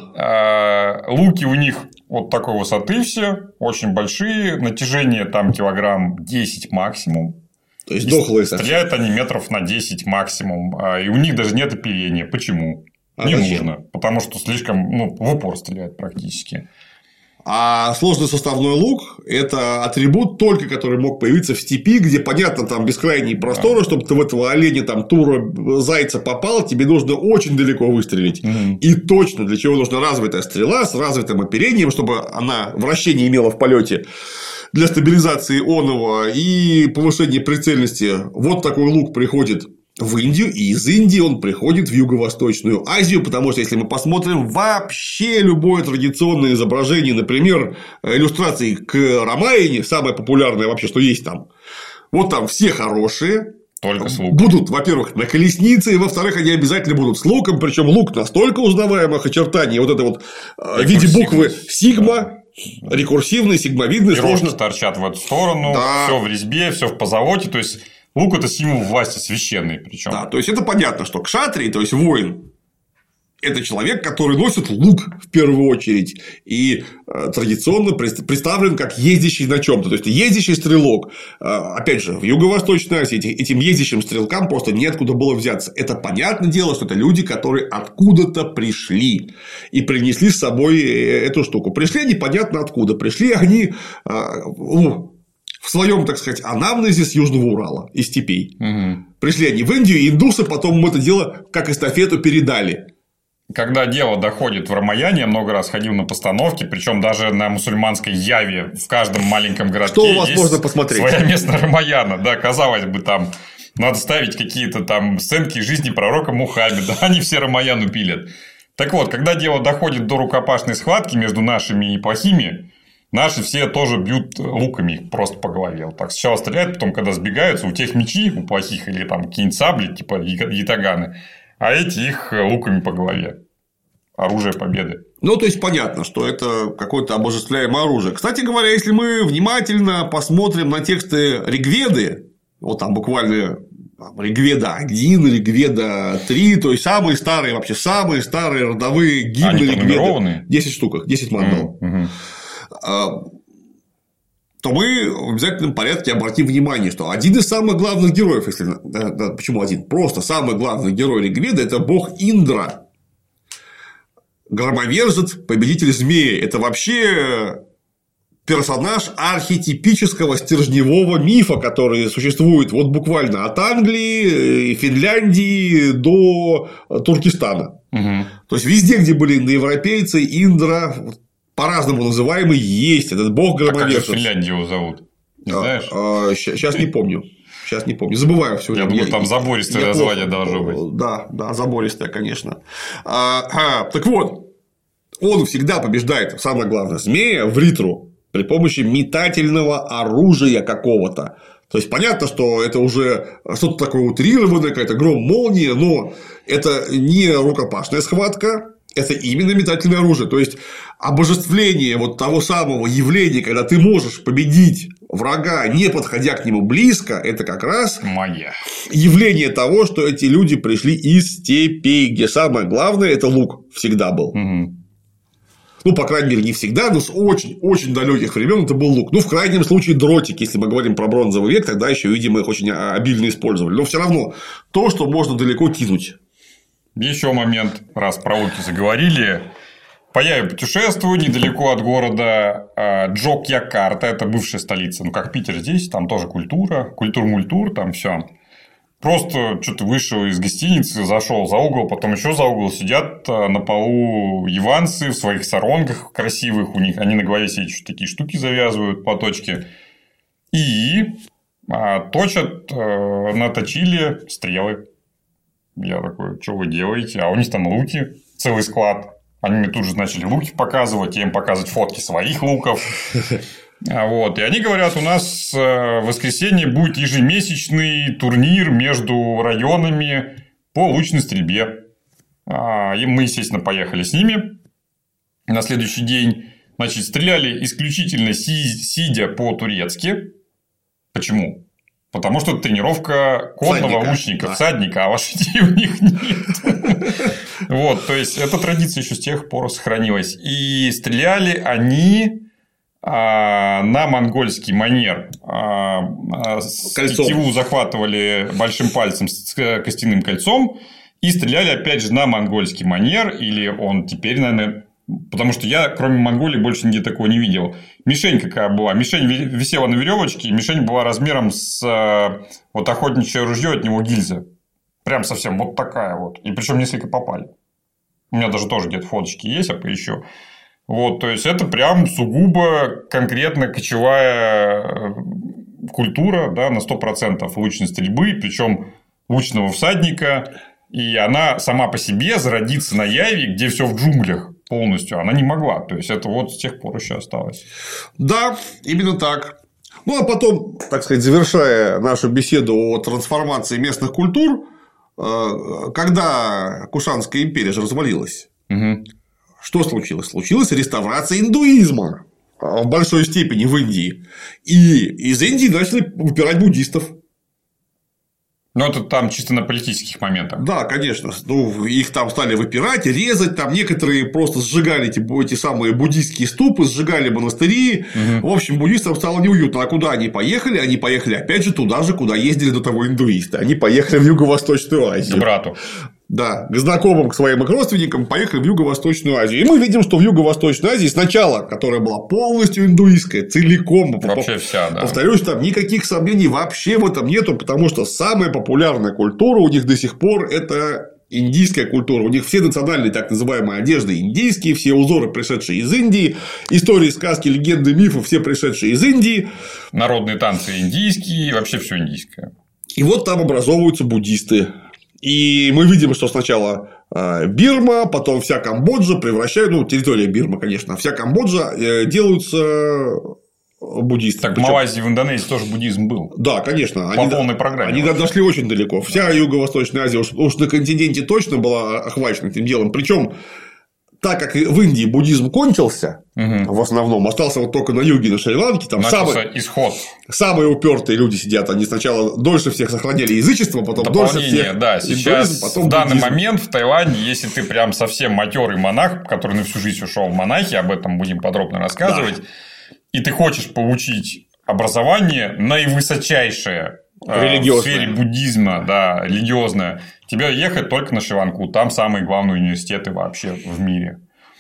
Луки у них вот такой высоты все, очень большие, натяжение там килограмм десять максимум. То есть дохлые совсем. Стреляют они метров на десять максимум, и у них даже нет оперения. Почему? А не зачем? нужно, потому что слишком, ну, в упор стреляют практически. А сложный составной лук – это атрибут только, который мог появиться в степи, где, понятно, там бескрайние просторы, да. чтобы ты в этого оленя, там, тура, зайца попал, тебе нужно очень далеко выстрелить. Mm-hmm. И точно, для чего нужна развитая стрела с развитым оперением, чтобы она вращение имела в полете для стабилизации оного и повышения прицельности. Вот такой лук приходит в Индию, и из Индии он приходит в Юго-Восточную Азию, потому что, если мы посмотрим вообще любое традиционное изображение, например, иллюстрации к Рамаяне, самое популярное вообще, что есть там, вот там все хорошие, только с луком. Будут, во-первых, на колеснице, и, во-вторых, они обязательно будут с луком, причем лук настолько узнаваемых очертаний, вот это вот в виде буквы сигма, рекурсивный, сигмовидный, и сложно. Рожки торчат в эту сторону, да. все в резьбе, все в позолоте, то есть лук – это символ власти священный, причем. Да, то есть это понятно, что кшатрий, то есть воин, это человек, который носит лук в первую очередь и э, традиционно представлен как ездящий на чем-то. То есть ездящий стрелок. Э, опять же, в Юго-Восточной Азии этим ездящим стрелкам просто неоткуда было взяться. Это понятное дело, что это люди, которые откуда-то пришли и принесли с собой эту штуку. Пришли они непонятно откуда. Пришли они э, в своем, так сказать, анамнезе с Южного Урала, из степей. Угу. Пришли они в Индию, и индусы потом им это дело как эстафету передали. Когда дело доходит в Рамаяне, я много раз ходил на постановки, причем даже на мусульманской Яве в каждом маленьком городке что у вас есть можно посмотреть? Своя местная Рамаяна. Да, казалось бы, там надо ставить какие-то там сценки жизни пророка Мухаммеда. Они все Рамаяну пилят. Так вот, когда дело доходит до рукопашной схватки между нашими и плохими, наши все тоже бьют луками их просто по голове. Вот так сначала стреляют, потом, когда сбегаются, у тех мечи, у плохих, или там какие-нибудь сабли, типа ятаганы, а эти их луками по голове. Оружие победы. Ну, то есть, понятно, что это какое-то обожествляемое оружие. Кстати говоря, если мы внимательно посмотрим на тексты Ригведы, вот там буквально Ригведа один, Ригведа три, то есть, самые старые, вообще самые старые родовые гимны Ригведы. десять штук, десять мандал. Mm-hmm. То мы в обязательном порядке обратим внимание, что один из самых главных героев, если... Да, да, почему один? Просто самый главный герой Ригведы – это бог Индра. Громовержец, победитель змеи. Это вообще персонаж архетипического стержневого мифа, который существует вот буквально от Англии, Финляндии до Туркестана. Угу. То есть, везде, где были индоевропейцы, Индра, по-разному называемый, есть этот бог громовержец. А как в Финляндии его зовут? Не знаешь? А, а, сейчас не помню. Сейчас не помню. Забываю все время. Я думаю, там забористое название должно быть. Да, да, забористое, конечно. А, а, так вот, он всегда побеждает, самое главное, змея в Ритру при помощи метательного оружия какого-то. То есть, понятно, что это уже что-то такое утрированное, какая-то гром-молния, но это не рукопашная схватка, это именно метательное оружие. То есть, обожествление вот того самого явления, когда ты можешь победить врага, не подходя к нему близко, это как раз магия. Явление того, что эти люди пришли из степей, где самое главное – это лук всегда был. Угу. Ну, по крайней мере, не всегда, но с очень-очень далеких времен это был лук. Ну, в крайнем случае, дротик, если мы говорим про бронзовый век, тогда еще, видимо, их очень обильно использовали. Но все равно то, что можно далеко кинуть. Еще момент, раз про луки заговорили. По Яве путешествую недалеко от города Джокьякарта, это бывшая столица, ну как Питер здесь, там тоже культура, культур-мультур, там все. Просто что-то вышел из гостиницы, зашел за угол, потом еще за угол, сидят на полу яванцы в своих саронгах красивых, у них они на голове себе такие штуки завязывают, платочки, и точат, наточили стрелы. Я такой, что вы делаете? А у них там луки, целый склад. Они мне тут же начали луки показывать, я им показывать фотки своих луков. Вот. И они говорят, у нас в воскресенье будет ежемесячный турнир между районами по лучной стрельбе. И мы, естественно, поехали с ними. На следующий день, значит, стреляли исключительно сидя по-турецки. Почему? Потому что это тренировка конного всадника, лучника, да. всадника, а лошадей у них нет. Вот, то есть, эта традиция еще с тех пор сохранилась. И стреляли они на монгольский манер. Тетиву захватывали большим пальцем с костяным кольцом и стреляли, опять же, на монгольский манер. Или он теперь, наверное... Потому что я, кроме Монголии, больше нигде такого не видел. Мишень какая была? Мишень висела на веревочке, и мишень была размером с вот охотничье ружье, от него гильза. Прям совсем вот такая вот. И причем несколько попали. У меня даже тоже где-то фоточки есть, я поищу. Вот, то есть, это прям сугубо конкретно кочевая культура, да, на сто процентов лучной стрельбы, причем лучного всадника. И она сама по себе зародиться на Яве, где все в джунглях. Полностью она не могла. То есть, это вот с тех пор еще осталось. Да, именно так. Ну, а потом, так сказать, завершая нашу беседу о трансформации местных культур, когда Кушанская империя же развалилась, угу. Что случилось? Случилась реставрация индуизма в большой степени в Индии. И из Индии начали выпирать буддистов. Ну, это там чисто на политических моментах. Да, конечно. Ну, их там стали выпирать, резать. Там некоторые просто сжигали эти, эти самые буддийские ступы, сжигали монастыри. Угу. В общем, буддистам стало неуютно. А куда они поехали? Они поехали опять же туда же, куда ездили до того индуисты. Они поехали в Юго-Восточную Азию. К брату. Да, к знакомым, к своим родственникам поехали в Юго-Восточную Азию. И мы видим, что в Юго-Восточной Азии сначала, которая была полностью индуистская, целиком, вообще вся, да. Повторюсь, там никаких сомнений вообще в этом нету, потому что самая популярная культура у них до сих пор это индийская культура. У них все национальные так называемые одежды индийские, все узоры, пришедшие из Индии, истории, сказки, легенды, мифы, все пришедшие из Индии. Народные танцы индийские, вообще все индийское. И вот там образовываются буддисты. И мы видим, что сначала Бирма, потом вся Камбоджа превращают, ну, территория Бирмы, конечно, вся Камбоджа делаются буддистами. Так, в Малайзии, в Индонезии тоже буддизм был. Да, конечно. По они, полной программе. Они вообще дошли очень далеко. Вся Юго-Восточная Азия уж, уж на континенте точно была охвачена этим делом. Причем, так как в Индии буддизм кончился, угу. в основном, остался вот только на юге, на Шри-Ланке, там самый, исход. Самые упертые люди сидят, они сначала дольше всех сохраняли язычество, потом дольше всех. Да, сейчас потом в данный буддизм. Момент в Таиланде, если ты прям совсем матерый монах, который на всю жизнь ушел в монахи, об этом будем подробно рассказывать, да. и ты хочешь получить образование наивысочайшее в сфере буддизма, да, религиозное, тебе ехать только на Шри-Ланку, там самые главные университеты вообще в мире.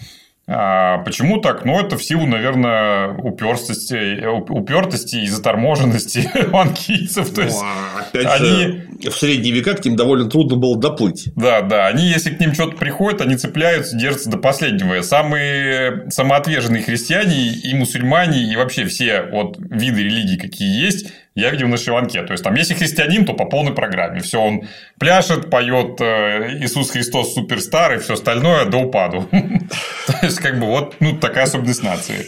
А почему так? Ну, это в силу, наверное, упертости, упертости и заторможенности ланкийцев. То есть, ну, опять они... же, в средние века к ним довольно трудно было доплыть. Да, да. Они, если к ним что-то приходит, они цепляются, держатся до последнего. Самые самоотверженные христиане и мусульмане, и вообще все вот виды религий, какие есть, я видел на Шри-Ланке. То есть, там, если христианин, то по полной программе. Все, он пляшет, поет Иисус Христос суперстар и все остальное до упаду. То есть, как бы, вот ну, такая особенность нации.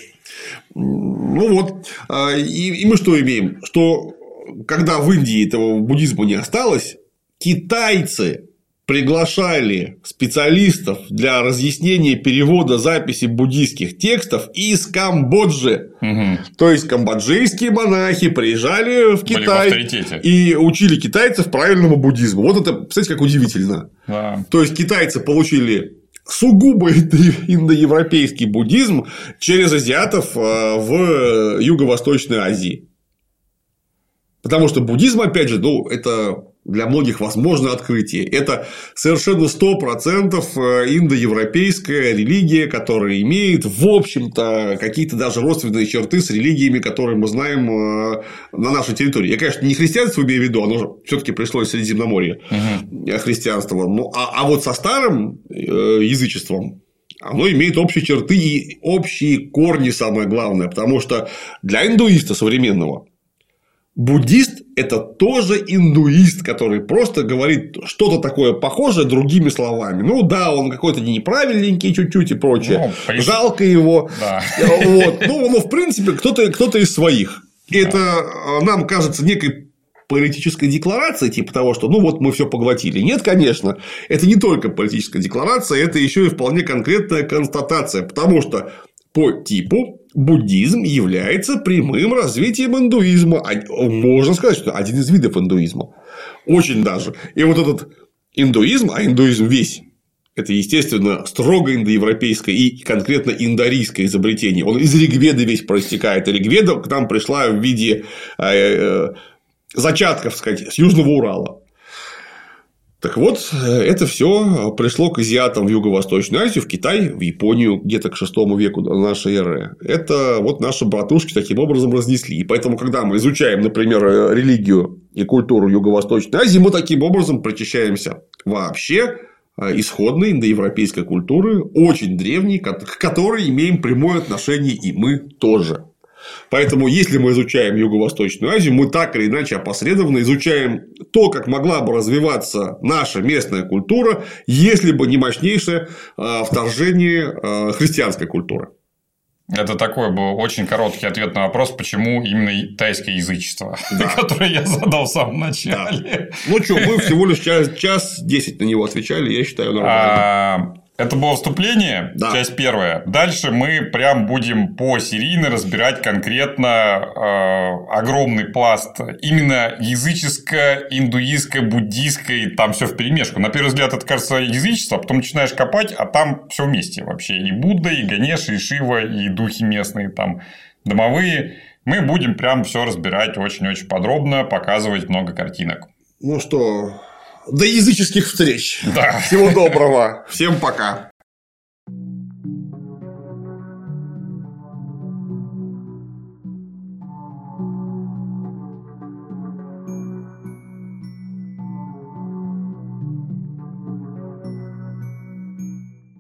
Ну вот. И, и мы что имеем? Что когда в Индии этого буддизма не осталось, китайцы приглашали специалистов для разъяснения перевода записи буддийских текстов из Камбоджи. Угу. То есть, камбоджийские монахи приезжали в Китай в и учили китайцев правильному буддизму. Вот это, кстати, как удивительно. Да. То есть, китайцы получили сугубо индоевропейский буддизм через азиатов в Юго-Восточной Азии. Потому что буддизм, опять же, ну, это для многих возможно открытие. Это совершенно сто процентов индоевропейская религия, которая имеет, в общем-то, какие-то даже родственные черты с религиями, которые мы знаем на нашей территории. Я, конечно, не христианство имею в виду, оно же все-таки пришло из Средиземноморья, угу. христианство. Ну, а, а вот со старым язычеством оно имеет общие черты и общие корни, самое главное. Потому что для индуиста современного буддист – это тоже индуист, который просто говорит что-то такое похожее другими словами. Ну, да, он какой-то неправильненький чуть-чуть и прочее. Ну, при... Жалко его. Да. Вот. Ну, ну, в принципе, кто-то, кто-то из своих. Да. Это нам кажется некой политической декларацией, типа того, что ну вот мы все поглотили. Нет, конечно, это не только политическая декларация, это еще и вполне конкретная констатация. Потому что по типу буддизм является прямым развитием индуизма. Можно сказать, что один из видов индуизма. Очень даже. И вот этот индуизм, а индуизм весь, это, естественно, строго индоевропейское и конкретно индорийское изобретение. Он из Ригведы весь проистекает. И Ригведа к нам пришла в виде зачатков, так сказать, с Южного Урала. Так вот, это все пришло к азиатам в Юго-Восточную Азию, в Китай, в Японию где-то к шестому веку до нашей эры. Это вот наши братушки таким образом разнесли. И поэтому, когда мы изучаем, например, религию и культуру Юго-Восточной Азии, мы таким образом причащаемся вообще исходной индоевропейской культуры, очень древней, к которой имеем прямое отношение и мы тоже. Поэтому, если мы изучаем Юго-Восточную Азию, мы так или иначе опосредованно изучаем то, как могла бы развиваться наша местная культура, если бы не мощнейшее вторжение христианской культуры. Это такой был очень короткий ответ на вопрос, почему именно тайское язычество, да. которое я задал в самом начале. Да. Ну что, мы всего лишь час, час десять на него отвечали, я считаю, нормально. А... Это было вступление, да. Часть первая. Дальше мы прям будем посерийно разбирать конкретно э, огромный пласт именно языческое, индуистское, буддийское, там все вперемешку. На первый взгляд это кажется язычество, а потом начинаешь копать, а там все вместе вообще. И Будда, и Ганеша, и Шива, и духи местные, там домовые. Мы будем прям все разбирать очень-очень подробно, показывать много картинок. Ну что, до языческих встреч. Да. Всего доброго. Всем пока.